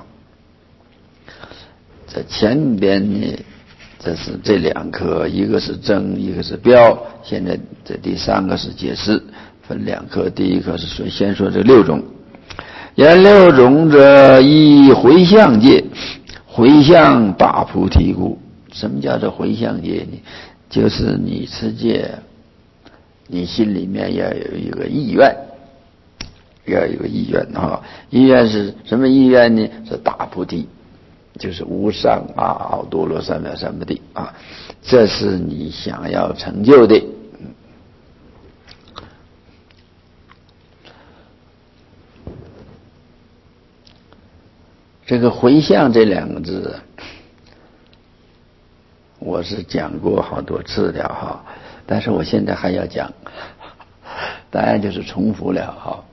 在前边呢，这是这两科，一个是增，一个是标。现在这第三个是解释。分两科，第一科是说先说这六种，言六种者，依回向戒，回向大菩提故。什么叫做回向戒呢？就是你持戒，你心里面要有一个意愿，要有一个意愿啊。意愿是什么意愿呢？是大菩提，就是无上啊奥多罗三藐三菩提啊，这是你想要成就的。这个回向这两个字，我是讲过好多次了哈，但是我现在还要讲，当然就是重复了哈。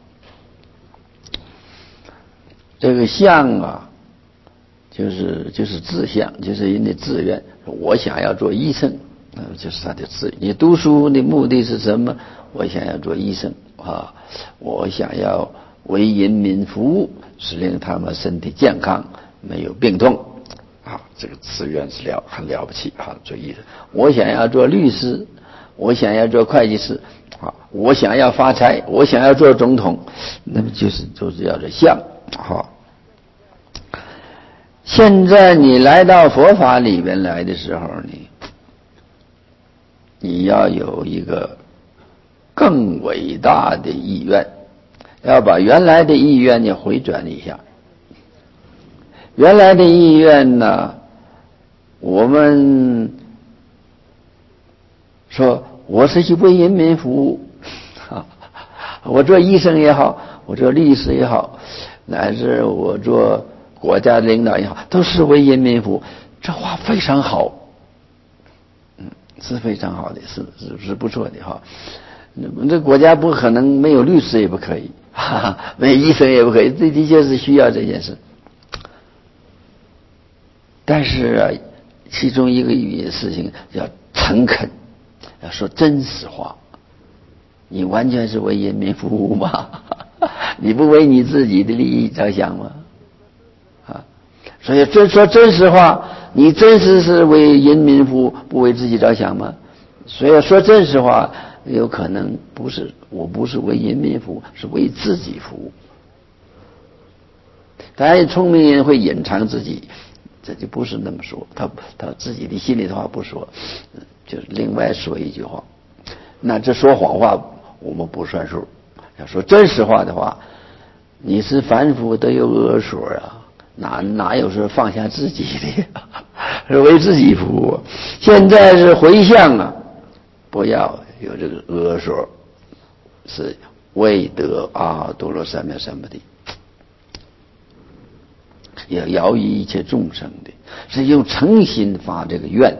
这个相啊，就是就是志向，就是人的志愿。我想要做医生，那就是他的志愿。你读书的目的是什么？我想要做医生啊，我想要为人民服务，使令他们身体健康，没有病痛啊，这个志愿是了很了不起啊，做医生。我想要做律师，我想要做会计师啊，我想要发财，我想要做总统，那么就是就是要做相啊。现在你来到佛法里边来的时候，你你要有一个更伟大的意愿，要把原来的意愿呢回转一下。原来的意愿呢，我们说我是去为人民服务， 我做医生也好，我做律师也好，乃至我做国家领导也好，都是为人民服务。这话非常好，嗯，是非常好的，是是是不错的哈。这国家不可能没有律师也不可以，哈哈，没有医生也不可以，这的确是需要这件事。但是啊，其中一个事情要诚恳，要说真实话。你完全是为人民服务吗？你不为你自己的利益着想吗？啊，所以真说真实话，你真实是为人民服务，不为自己着想吗？所以说真实话，有可能不是，我不是为人民服务，是为自己服务。当然，聪明人会隐藏自己，这就不是那么说，他他自己的心里的话不说，就是另外说一句话。那这说谎话我们不算数，要说真实话的话，你是凡夫都有恶说啊，哪哪有说放下自己的，是为自己服务。现在是回向啊，不要有这个恶说，是为得阿多罗三藐三菩提，要饶益一切众生的，是用诚心发这个愿，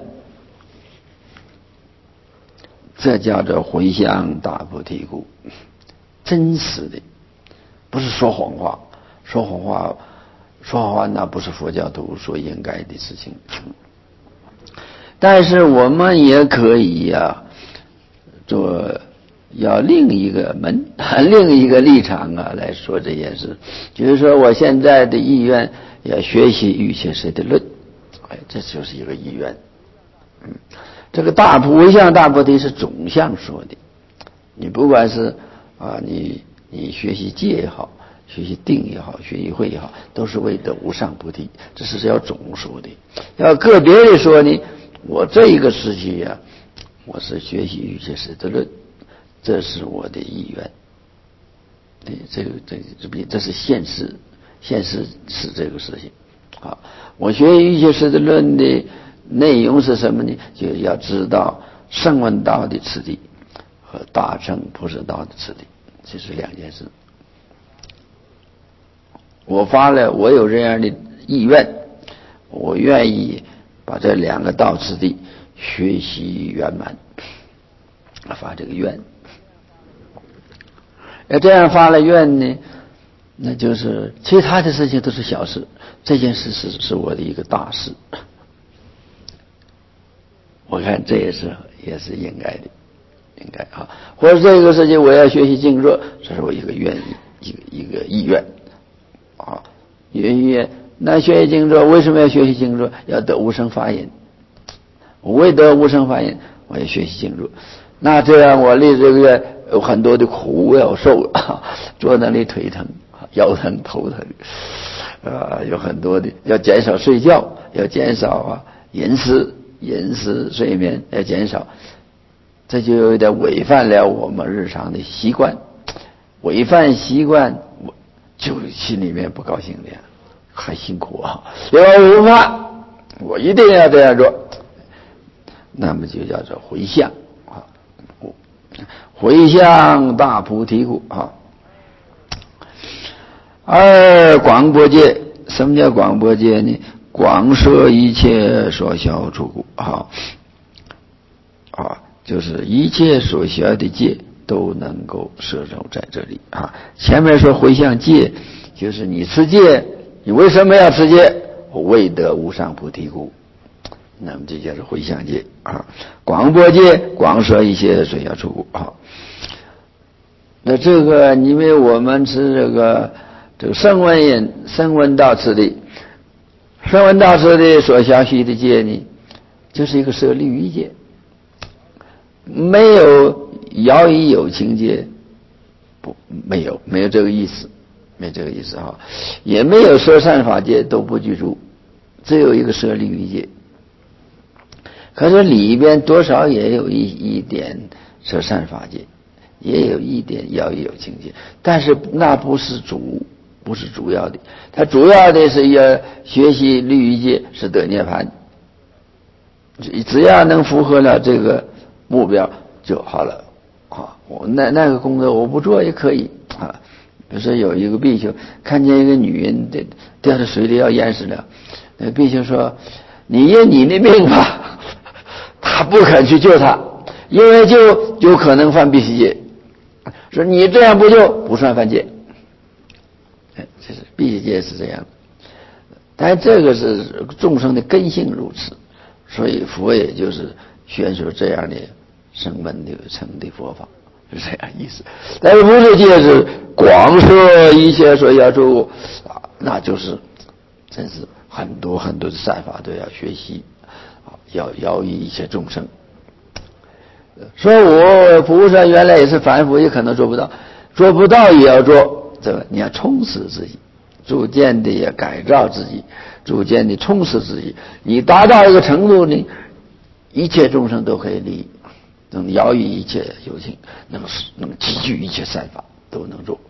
这叫做回向大菩提故，真实的，不是说谎话。说谎话，说谎话那不是佛教徒所应该的事情。但是我们也可以呀、啊，做要另一个门，另一个立场啊来说这件事。就是说，我现在的意愿要学习瑜伽师的论，哎，这就是一个意愿。嗯。这个大菩回向大菩提是总相说的，你不管是啊，你你学习戒也好，学习定也好，学习慧也好，都是为得无上菩提，这是要总说的。要个别的说呢，我这一个时期呀、啊，我是学习瑜伽师的论，这是我的意愿。对，这个这这这是现实，现实是这个事情啊。我学瑜伽师的论的内容是什么呢？就要知道声闻道的次第和大乘菩萨道的次第，这是两件事。我发了，我有这样的意愿，我愿意把这两个道次第学习圆满，发这个愿。要这样发了愿呢，那就是其他的事情都是小事，这件事是是我的一个大事。我看这也是也是应该的，应该啊。或者这个事情我要学习静坐，这是我一个愿意，一个一个意愿啊。愿意那学习静坐，为什么要学习静坐？要得无生法忍。我为得无生法忍，我要学习静坐。那这样我立这个愿，有很多的苦要受，坐那里腿疼、腰疼、头疼，啊，有很多的要减少睡觉，要减少啊饮食。饮食睡眠要减少，这就有点违反了我们日常的习惯，违反习惯我就心里面不高兴的呀，很辛苦啊，有无法我一定要这样做，那么就叫做回向啊，回向大菩提故啊。而广播界，什么叫广播界呢？广摄一切所消除故啊啊，就是一切所消的戒都能够摄入在这里啊。前面说回向戒，就是你持戒，你为什么要持戒？为得无上菩提故。那么这就是回向戒啊。广播戒，广摄一切所消除故啊。那这个因为我们是这个这个声闻人，声闻道次第。声闻道次第所消息的戒呢，就是一个舍利于戒，没有饶益有情戒，不，没有，没有这个意思，没这个意思哈，也没有舍善法戒，都不具足，只有一个舍利于戒。可是里边多少也有一一点舍善法戒，也有一点饶益有情戒，但是那不是主。不是主要的，它主要的是要学习律仪戒，是得涅槃。只要能符合了这个目标就好了啊，我那那个工作我不做也可以啊。比如说有一个比丘看见一个女人掉掉到水里要淹死了，那个比丘说：“你验你的命吧。”他不肯去救他，因为就有可能犯必须戒。说你这样不救不算犯戒。哎，这是必须戒是这样。但这个是众生的根性如此，所以佛也就是宣说这样的声闻的成的佛法，是这样意思。但是无色戒是广摄一切所要诸物啊，那就是真是很多很多的善法都要学习啊，要要益一切众生。说我菩萨原来也是凡夫，也可能做不到，做不到也要做，这个你要充实自己，逐渐的也改造自己，逐渐的充实自己。你达到一个程度呢，一切众生都可以利益，能摇益一切有情，能能积聚一切善法都能做。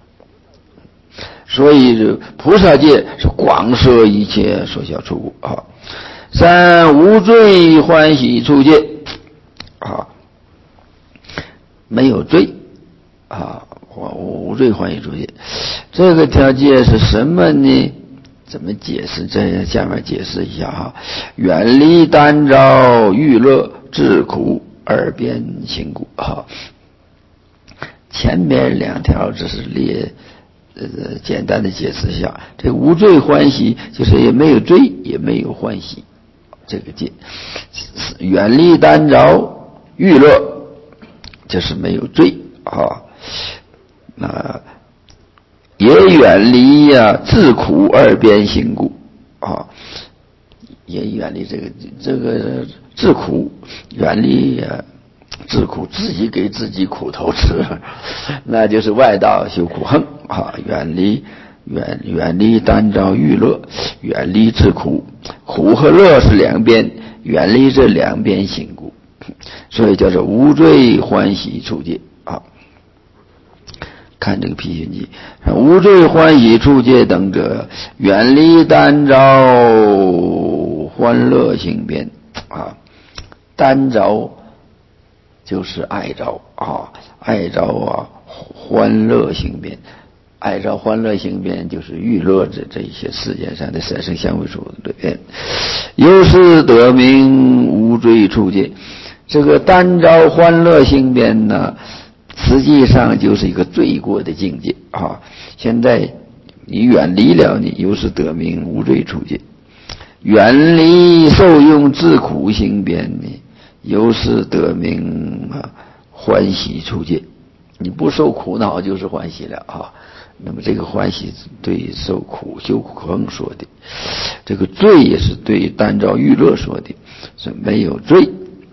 所以菩萨戒是广摄一切所小诸物啊。三无罪欢喜处戒啊，没有罪啊，无罪欢喜处戒。这个条戒是什么呢？怎么解释？这下面解释一下哈。远离单着欲乐，治苦二边行故啊。前面两条只是列呃简单的解释一下。这无罪欢喜就是也没有罪，也没有欢喜。这个戒远离单着欲乐，就是没有罪啊。那也远离呀、啊、自苦二边行故啊，也远离这个这个自苦，远离呀、啊、自苦，自己给自己苦头吃，那就是外道修苦行啊。远离远远离单着欲乐，远离自苦，苦和乐是两边，远离这两边行故，所以叫做无罪欢喜处戒啊。看这个批训记，无罪欢喜处戒等者，远离单着欢乐行边啊。单着就是爱着啊，爱着啊欢乐行边，爱着欢乐行边就是欲乐这这一些世界上的色声香味触对边，由是得名无罪处戒。这个单着欢乐行边呢，实际上就是一个罪过的境界啊！现在你远离了，你由是得名无罪处戒；远离受用自苦行边呢，由是得名啊欢喜处戒。你不受苦恼就是欢喜了啊！那么这个欢喜是对受苦修苦行说的，这个罪也是对单着欲乐说的，是没有罪。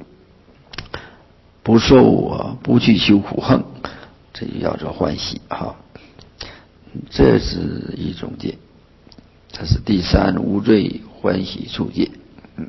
不受啊，不去修苦行，这就叫做欢喜哈。这是一种戒，这是第三无罪欢喜处戒。嗯，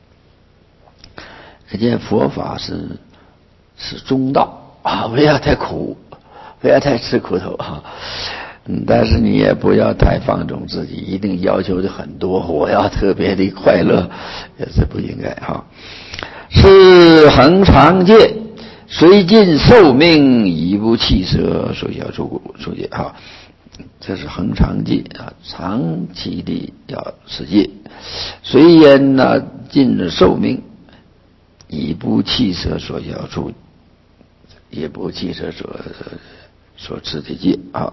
可见佛法是是中道啊，不要太苦，不要太吃苦头啊。嗯，但是你也不要太放纵自己，一定要求的很多，我要特别的快乐，也是不应该哈。是恒常戒，虽尽寿命以不弃舍所小处处戒哈。这是恒常戒啊，长期的要持戒，虽然呢尽了寿命，以不弃舍所小处，也不弃舍所所持的戒啊。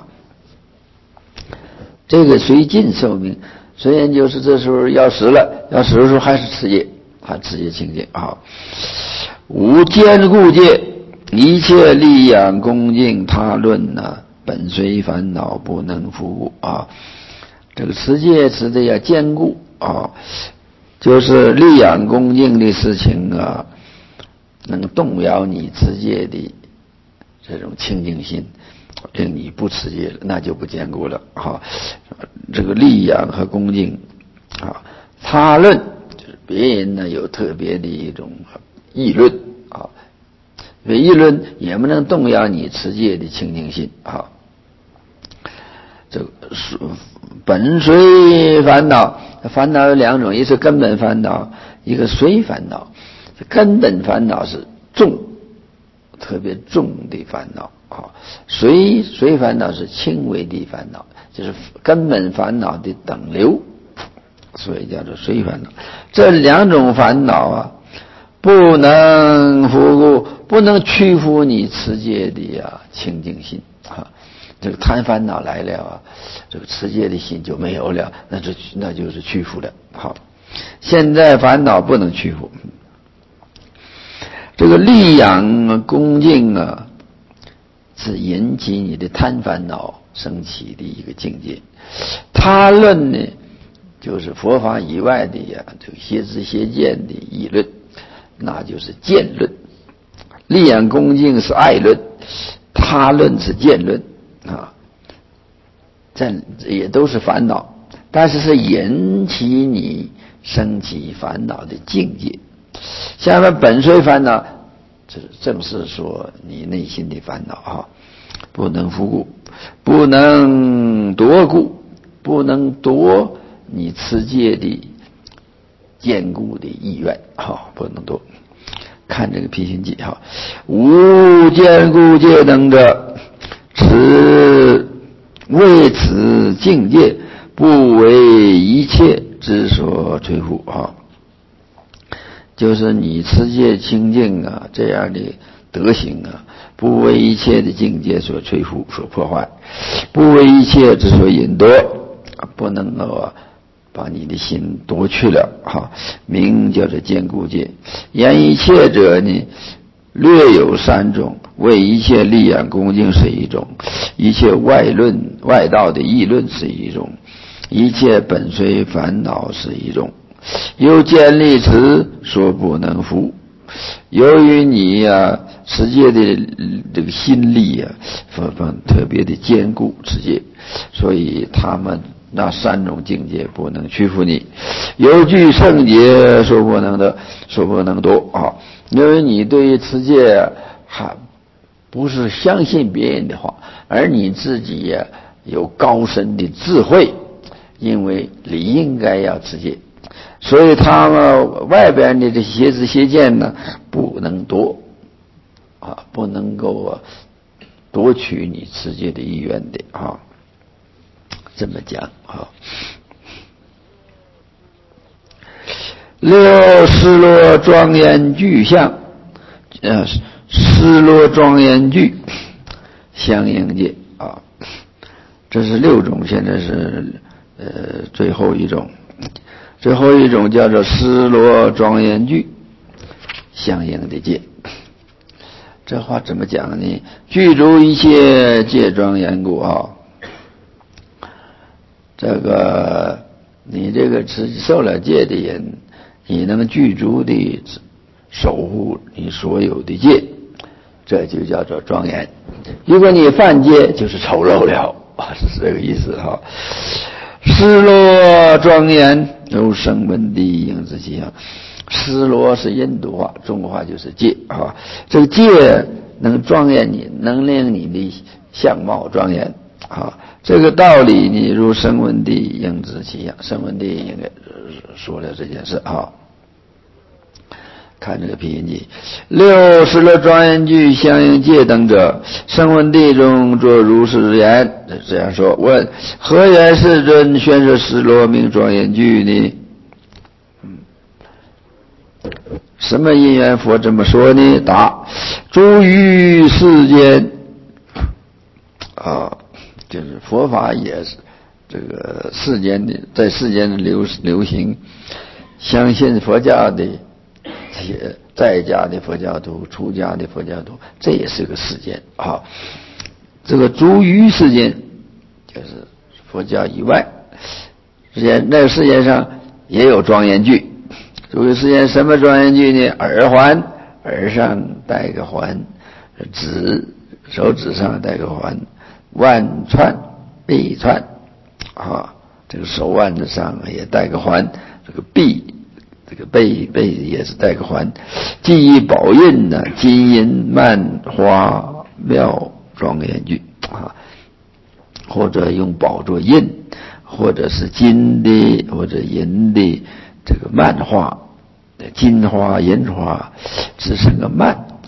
这个虽尽寿命，虽然就是这时候要死了，要死的时候还是持戒，还持戒清戒啊。无坚固戒，一切利养恭敬他论呢、啊，本虽烦恼不能服务啊。这个持戒持的要坚固啊，就是利养恭敬的事情啊，能动摇你持戒的这种清净心。令你不持戒了，那就不坚固了啊。这个利养和恭敬啊，他论就是别人呢有特别的一种议论啊，这议论也不能动摇你持戒的清净心啊。这个本随烦恼，烦恼有两种，一是根本烦恼，一个随烦恼。根本烦恼是重， 特别重的烦恼啊。随随烦恼是轻微的烦恼，就是根本烦恼的等流，所以叫做随烦恼。这两种烦恼啊，不能服故，不能屈服你持戒的啊清净心啊。这个贪烦恼来了啊，这个持戒的心就没有了，那就那就是屈服了。好，现在烦恼不能屈服。这个力养恭敬啊，是引起你的贪烦恼升起的一个境界。他论呢，就是佛法以外的呀，这个邪知邪见的议论，那就是见论。力养恭敬是爱论，他论是见论啊，这也都是烦恼，但是是引起你升起烦恼的境界。下面本随烦恼，这正是说你内心的烦恼哈，不能服故，不能夺故，不能夺你持戒的坚固的意愿哈，不能夺。看这个辟心记哈，无坚固戒等者，此为此境界，不为一切之所摧伏啊。就是你持戒清净啊，这样的德行啊，不为一切的境界所摧伏、所破坏，不为一切之所引夺，不能够啊把你的心夺去了哈，名叫做坚固戒。言一切者呢，略有三种：为一切力养恭敬是一种，一切外论外道的议论是一种，一切本随烦恼是一种。有坚力持说不能服，由于你呀、啊、持戒的这个心力啊，非常特别的坚固持戒，所以他们那三种境界不能屈服你。有具圣洁说不能得，说不能夺啊，因为你对于持戒还不是相信别人的话，而你自己呀、啊、有高深的智慧，因为你应该要持戒。所以他们外边的这邪知邪见呢，不能夺啊，不能够啊夺取你持戒的意愿的啊，这么讲啊。六失落庄严具象，呃，失落庄严具相应界啊，这是六种，现在是呃最后一种。最后一种叫做失落庄严具相应的戒。这话怎么讲呢？具足一切戒庄严故啊，这个你这个持受了戒的人，你能具足的守护你所有的戒，这就叫做庄严。如果你犯戒，就是丑陋了啊，是这个意思哈。失落庄严如声闻地应知其相。失落是印度话，中国话就是戒啊。这个戒能庄严你，能令你的相貌庄严啊。这个道理你如声闻地应知其相，声闻地应该说了这件事啊。看这个辟心记，六失落庄严具相应戒等者，声闻地中作如是言。这样说，问何言世尊宣说失落名庄严具呢？嗯，什么因缘佛这么说呢？答：诸于世间啊，就是佛法也是这个世间的，在世间的流流行，相信佛教的这些在家的佛教徒、出家的佛教徒，这也是个世间啊。这个诸于世间，就是佛教以外，世间那个世界上也有庄严具。诸于世间什么庄严具呢？耳环，耳上戴个环；指，手指上戴个环；腕串、臂串啊，这个手腕子上也戴个环；这个臂。这个背背也是带个环，记忆宝印呢，金银曼花妙庄严具啊，或者用宝做印，或者是金的或者银的这个曼花，金花银花只是个曼啊，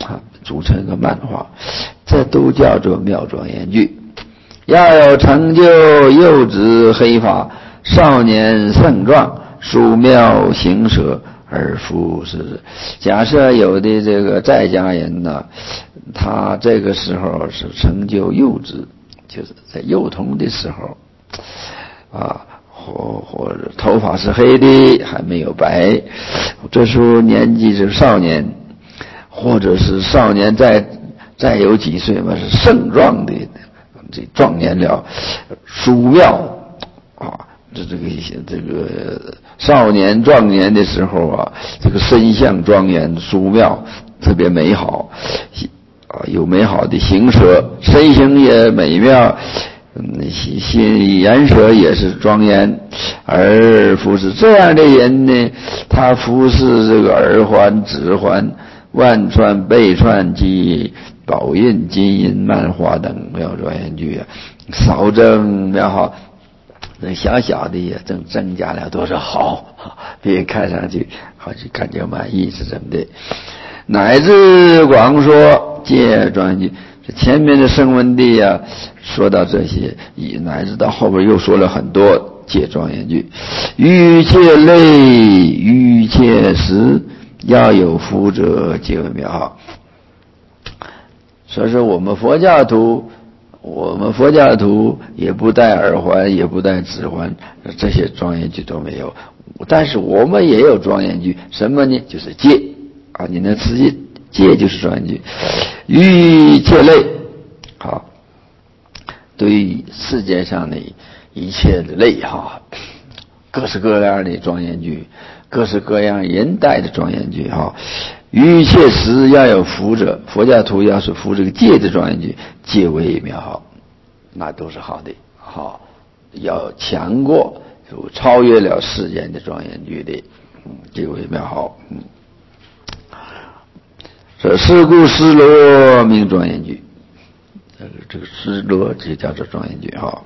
组成一个漫画，这都叫做妙庄严句。要有成就幼子黑发，少年盛壮，殊妙行舍而复是。假设有的这个在家人呢，他这个时候是成就幼子，就是在幼童的时候啊，或或者头发是黑的还没有白，这时候年纪是少年，或者是少年再再有几岁嘛，是盛壮的这壮年了，殊妙啊，这这个这个少年壮年的时候啊，这个身相庄严殊妙，特别美好啊，有美好的形舍，身形也美妙，嗯，心颜色也是庄严，而服侍这样的人呢，他服侍这个耳环、指环、万串、背串及宝印、金银、曼花等妙庄严具啊，少增妙好，那小小的也增增加了多少好，别看上去好像感觉满意是怎么的？乃至广说戒庄严具，前面的声闻地啊，说到这些，乃至到后边又说了很多戒庄严具，欲界类、欲界时，要有福者皆为妙好。所以说我们佛教徒，我们佛教徒也不戴耳环，也不戴指环，这些庄严具都没有。但是我们也有庄严具，什么呢？就是戒啊！你能持戒，戒就是庄严具。欲戒类，好，对于世界上的一切的类哈，各式各样的庄严具，各式各样人戴的庄严具哈。欲切时要有福者，佛教徒要是服这个戒的庄严具，戒为妙好，那都是好的，好，要强过，就超越了世间的庄严具的，嗯，戒为妙好，嗯。这是故失罗名庄严具，这个这个失罗就叫做庄严具哈。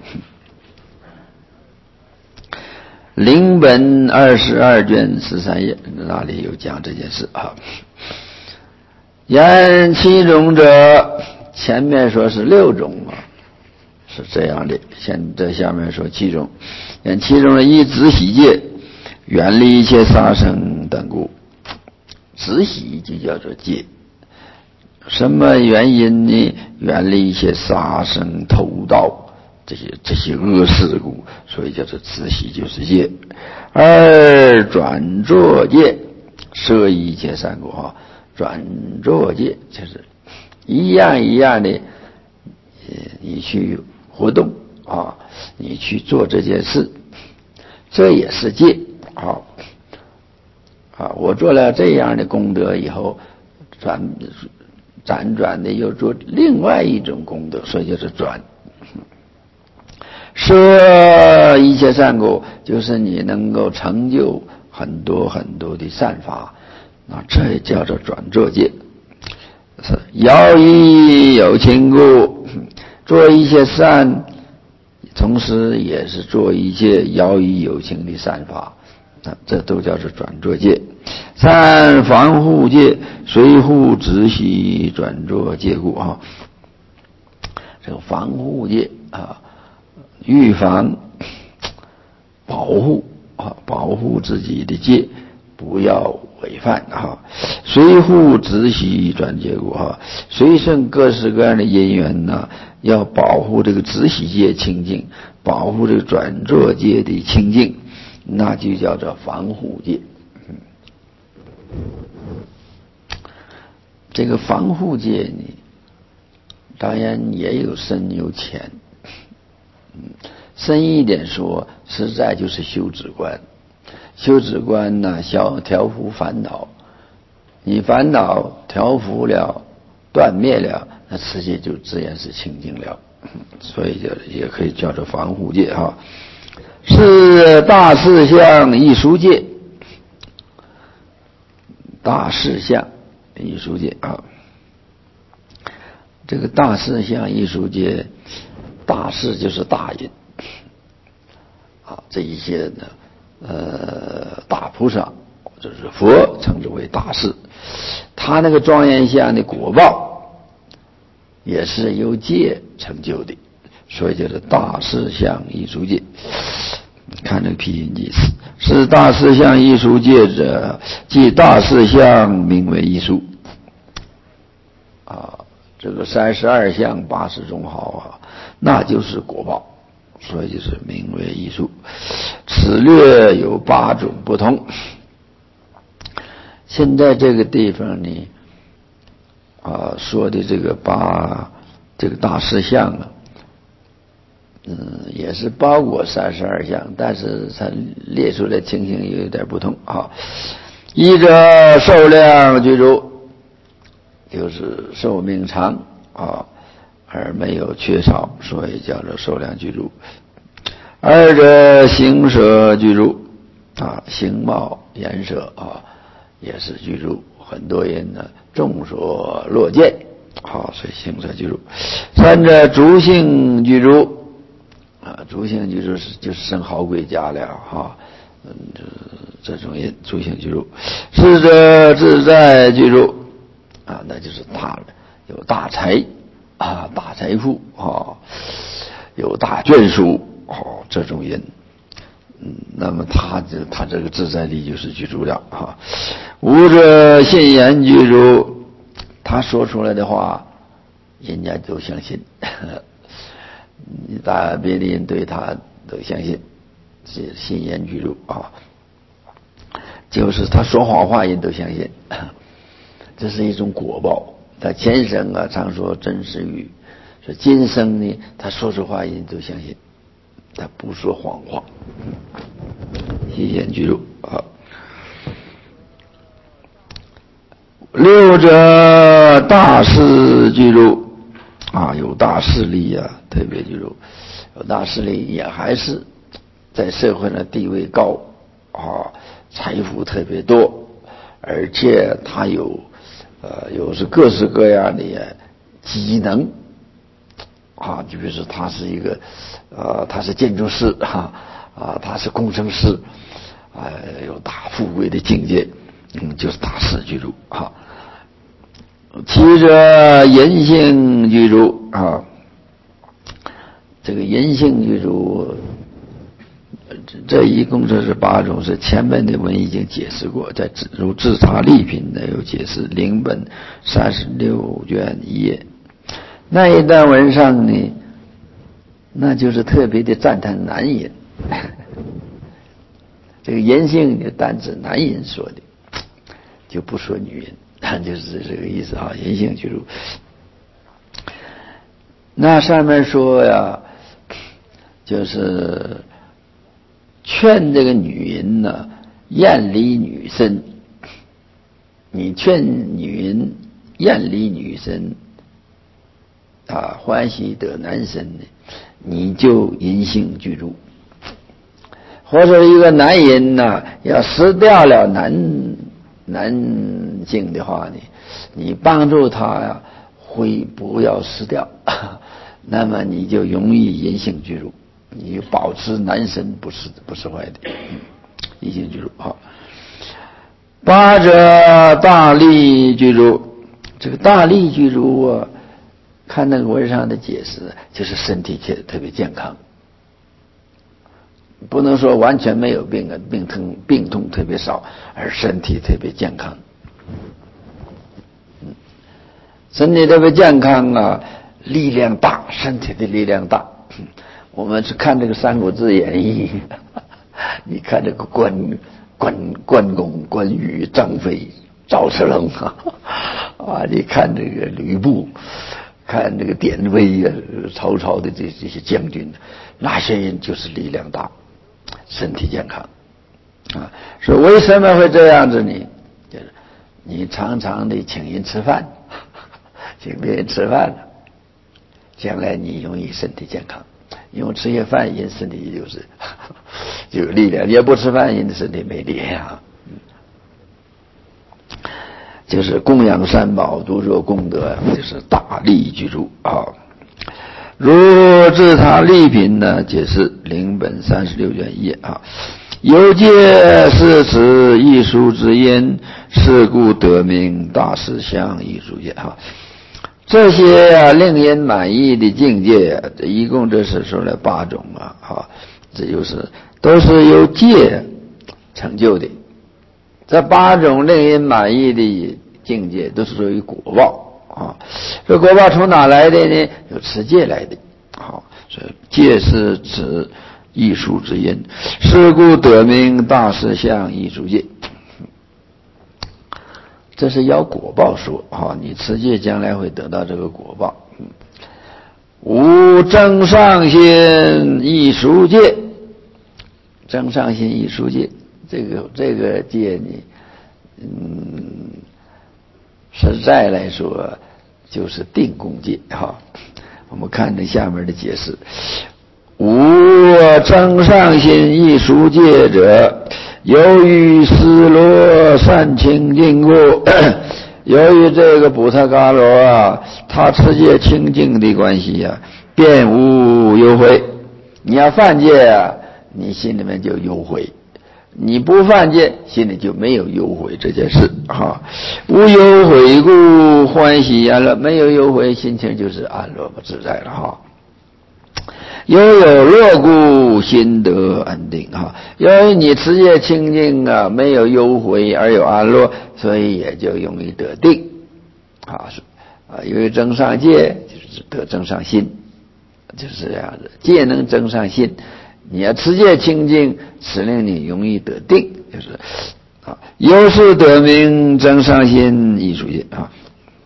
灵本二十二卷十三页那里有讲这件事啊。言其中者，前面说是六种啊，是这样的。现在下面说其中，言其中的一止喜戒，远离一切杀生等故。止喜就叫做戒，什么原因呢？远离一些杀生、偷盗这些这些恶事故，所以叫做止喜，就是戒。而转作戒，摄一切善果哈。转作戒就是一样一样的，你去活动啊，你去做这件事，这也是戒啊啊！我做了这样的功德以后，转辗转的又做另外一种功德，所以就是转。摄一切善果，就是你能够成就很多很多的善法。啊，这叫做转作戒。是摇一有情故，做一些善，同时也是做一切摇一有情的善法，啊，这都叫做转作戒。三防护戒，随护止喜转作戒故啊。这个防护戒啊，预防、保护啊，保护自己的戒，不要违犯哈。随护止喜转戒故哈，随顺各式各样的因缘呢，要保护这个止喜戒清净，保护这个转作戒的清净，那就叫做防护戒。嗯，这个防护戒呢，当然也有深有浅。嗯，深一点说，实在就是修止观。修止观呢，消调伏烦恼，你烦恼调伏了，断灭了，那世界就自然是清净了。所以就也可以叫做防护戒哈。是大事相艺术戒，大事相艺术戒啊。这个大事相艺术戒，大事就是大人啊，这一些呢。呃，大菩萨就是佛，称之为大士。他那个庄严相的果报也是由戒成就的，所以叫做大事相艺术戒。看这个批音记，是大事相艺术戒者，即大事相名为艺术啊。这个三十二相八十种好啊，那就是果报，所以就是名为艺术。此略有八种不同。现在这个地方呢，啊说的这个八这个大事相啊，嗯，也是包括三十二相，但是它列出来情形有点不同啊。一者寿量居住，就是寿命长啊，而没有缺少，所以叫做寿量居住。二者形色居住啊，形貌颜色啊也是居住。很多人呢众所乐见，好，所以形色居住。三者族姓居住。啊，族姓居住是就是生好贵家了哈，嗯，这这种人族姓居住。四者自在居住，啊，那就是他有大财啊，大财富啊，有大眷属哦，这种人，嗯，那么他这他这个自在力就是居住了哈。五者信言居住，他说出来的话，人家都相信。你大别的人对他都相信，是信言居住啊，就是他说谎话人都相信，这是一种果报。他前生啊常说真实语，说今生呢他说出话人都相信，他不说谎话，信言居住啊。六者大势居住啊，有大势力啊，特别居住，有大势力也还是在社会上地位高啊，财富特别多，而且他有呃有是各式各样的技能啊，就比如说他是一个呃他是建筑师哈 啊, 啊他是工程师，啊有大富贵的境界，嗯，就是大势居住哈。七者人性居住啊，这个人性居住，这一共这是八种，是前面的文已经解释过，在如自察力品呢有解释，零本三十六卷一页。那一段文上呢，那就是特别的赞叹男人，这个人性就单指男人说的，就不说女人。就是这个意思啊，人性居住。那上面说呀，就是劝这个女人呢，厌离女身。你劝女人厌离女身啊，欢喜得男身呢，你就人性居住。或者一个男人呢，要失掉了男男性的话呢，你帮助他呀，会不要失掉，那么你就容易人性居住，你保持男身不是不是坏的，人性居住好。八者大力居住，这个大力居住啊，看那个文上的解释，就是身体特别健康。不能说完全没有病啊，病痛病痛特别少，而身体特别健康。嗯，身体特别健康啊，力量大，身体的力量大。嗯、我们是看这个《三国志演义》，你看这个关关关公、关羽、张飞、赵子龙啊，啊，你看这个吕布，看这个典韦啊，曹操的这这些将军，那些人就是力量大。身体健康啊，所以为什么会这样子呢？就是你常常的请人吃饭，请别人吃饭了，将来你容易身体健康。因为吃些饭，人身体就是就有力量；你要不吃饭，人的身体没力量。就是供养三宝，独做功德，就是大力居住啊。如自他利品呢，解释零本三十六卷一页啊。有戒是此艺术之因，是故得名大事相艺术也哈。 这些啊令人满意的境界啊，这一共这是说了八种啊，好，这就是都是由戒成就的。这八种令人满意的境界都是属于果报啊。这果报从哪来的呢？由持戒来的。好，所以戒是指艺术之因，是故得名大师相艺术戒。这是要果报说啊，你持戒将来会得到这个果报。无增上心艺术戒，增上心艺术戒，这个这个戒呢，嗯，实在来说就是定功戒哈。我们看这下面的解释：无增上心艺术戒者，由于斯罗善清净故，由于这个补特伽罗啊，他持戒清净的关系呀、啊，便无忧悔。你要犯戒啊，你心里面就忧悔；你不犯戒，心里就没有忧悔这件事哈。无忧悔故欢喜安乐，没有忧悔，心情就是安乐不自在了哈。又有乐故心得安定哈，由于你持戒清净啊，没有忧悔而有安乐，所以也就容易得定啊。啊，因为增上戒就是得增上心，就是这样子。戒能增上心，你要持戒清净，使令你容易得定，就是啊，由是得名增上心艺术戒啊。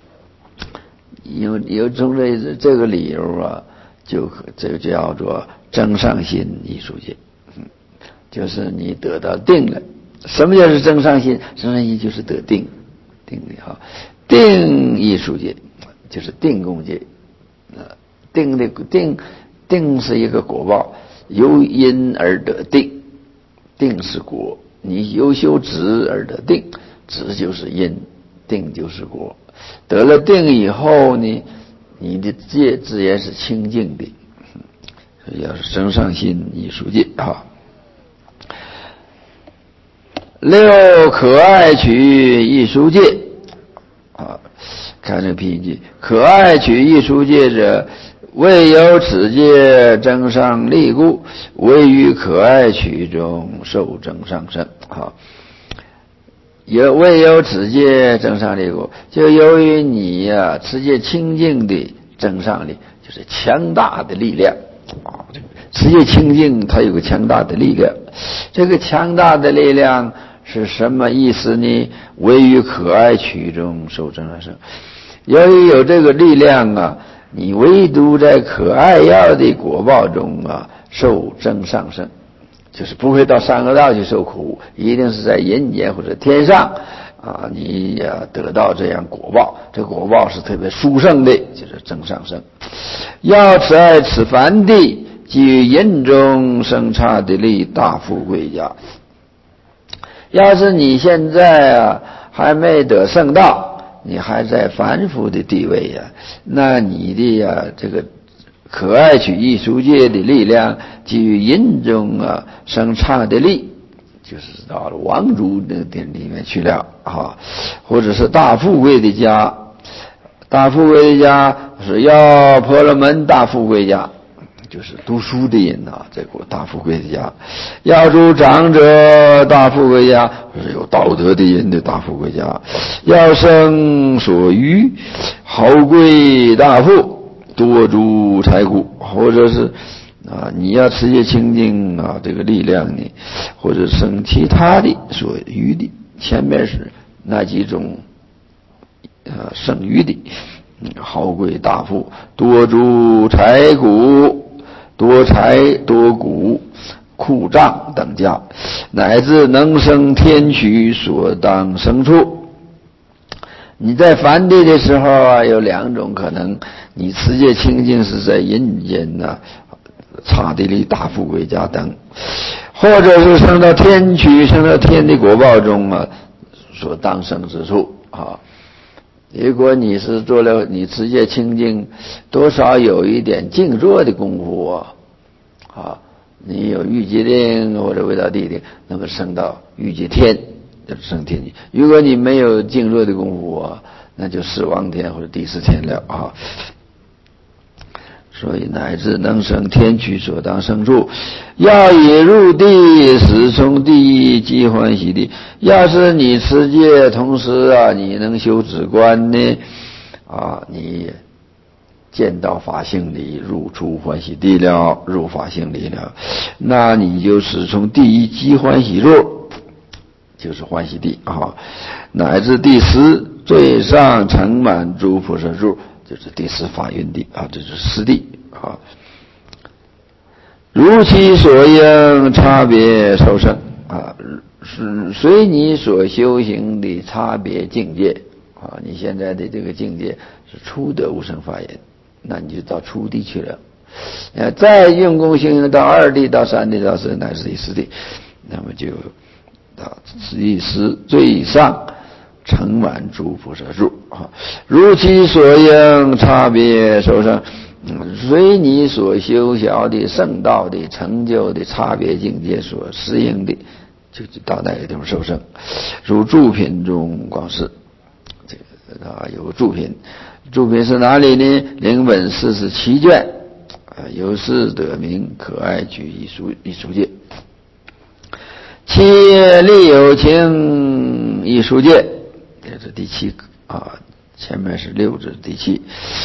有有从这这个理由啊。就这个叫做增上心艺术戒，嗯，就是你得到定了。什么叫是增上心？增上心就是得定，定力哈。定艺术戒就是定功戒，呃，定的定定是一个果报，由因而得定，定是果，你由修止而得定，止就是因，定就是果。得了定以后呢？你的戒自然是清净的，所以要是增上心艺术戒哈。六可爱取艺术戒啊，看这个批句，可爱取艺术戒者，未有此戒增上力故，唯于可爱取中受增上身啊。有未有此戒增上力故，就由于你呀、啊、持戒清净的增上力，就是强大的力量啊。这个持戒清净，它有个强大的力量。这个强大的力量是什么意思呢？唯于可爱取中受增上身。由于有这个力量啊，你唯独在可爱要的果报中啊受增上身。就是不会到三恶道去受苦，一定是在人间或者天上啊，你呀得到这样果报，这果报是特别殊胜的，就是增上生。要此爱此凡地，即于人中生差的力大富贵家。要是你现在啊还没得圣道，你还在凡夫的地位呀、啊，那你的呀、啊、这个。可爱取艺术界的力量，基于因中啊生差的力，就是到了王族那点里面去了啊，或者是大富贵的家，大富贵的家是要婆罗门大富贵家，就是读书的人呐、啊，这个大富贵的家，要住长者大富贵家，是有道德的人的大富贵家，要生所欲豪贵大富。多诸财故，或者是啊，你要持戒清净啊，这个力量呢，或者生其他的所余的，前面是那几种啊剩余的，嗯，豪贵大富，多诸财故，多财多谷，库藏等家，乃至能生天趣所当生处。你在凡地的时候啊，有两种可能，你持戒清净是在人间呐、啊，刹帝利大富贵家等，或者是生到天趣，生到天的果报中啊，所当生之处啊。如果你是做了你持戒清净，多少有一点静坐的功夫啊，啊，你有欲界定或者未到地定，那么升到欲界天。升天。如果你没有静坐的功夫啊， 那就四王天或者第四天了啊。所以乃至能生天趣所当生处，要以入地，时从地即欢喜地。要是你持戒，同时啊，你能修止观呢，啊，你见到法性理，入出欢喜地了，入法性理了，那你就是从第一即欢喜入，就是欢喜地啊，乃至第十最上成满诸菩萨入，就是第十法云地啊，这是十地啊。如其所应，差别受生啊，是随你所修行的差别境界啊。你现在的这个境界是初得无生法眼，那你就到初地去了。呃，再用功行行到二地、到三地、到四乃至第四地，那么就到第十最上成满诸菩萨入啊。如其所应，差别受生。随你所修小的圣道的成就的差别境界所适应的，就到那个地方受生。如诸品中广释，这个啊有诸品，诸品是哪里呢？灵本四十七卷，啊有事得名，可爱举一书一书戒。七力有情一书戒，这是第七个啊，前面是六，这是第七。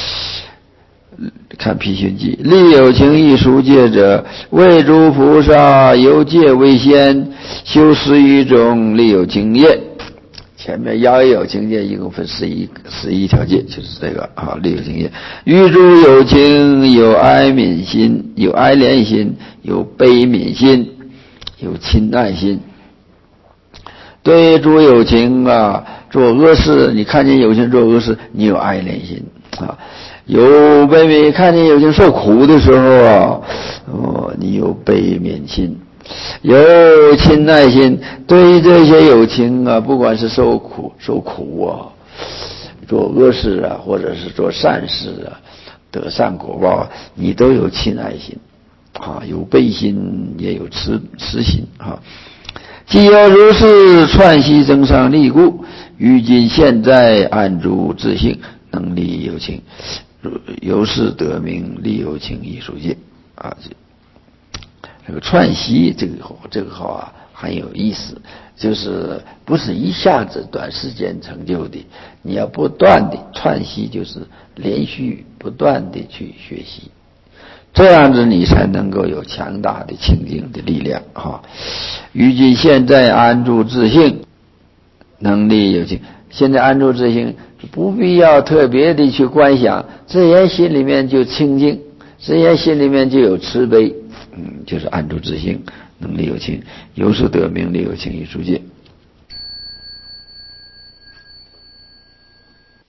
看毗熏记，力有情一书戒者，为诸菩萨由戒为先，修十余种力有情业。前面要有情戒一共分十一十一条戒，就是这个啊，力有情业。于诸有情，有哀悯心，有哀怜心，有悲悯心，有亲爱心。对诸有情啊，做恶事，你看见有情做恶事，你有哀怜心啊。有悲悯，看见有情受苦的时候啊，哦，你有悲悯心，有亲爱心。对于这些有情啊，不管是受苦受苦啊，做恶事啊，或者是做善事啊，得善果报，你都有亲爱心啊，有悲心，也有慈慈心啊。既有如是串习增上力故，于今现在安住自性，能力有情。由是得名力有情一书戒啊，这个串习这个这个号啊很有意思，就是不是一下子短时间成就的，你要不断的串习，就是连续不断的去学习，这样子你才能够有强大的清净的力量啊。于今现在安住自性，能力有情。现在安住自性，不必要特别的去观想，自然心里面就清净，自然心里面就有慈悲，嗯，就是安住自性，能力有情，由是得名力有情一书戒。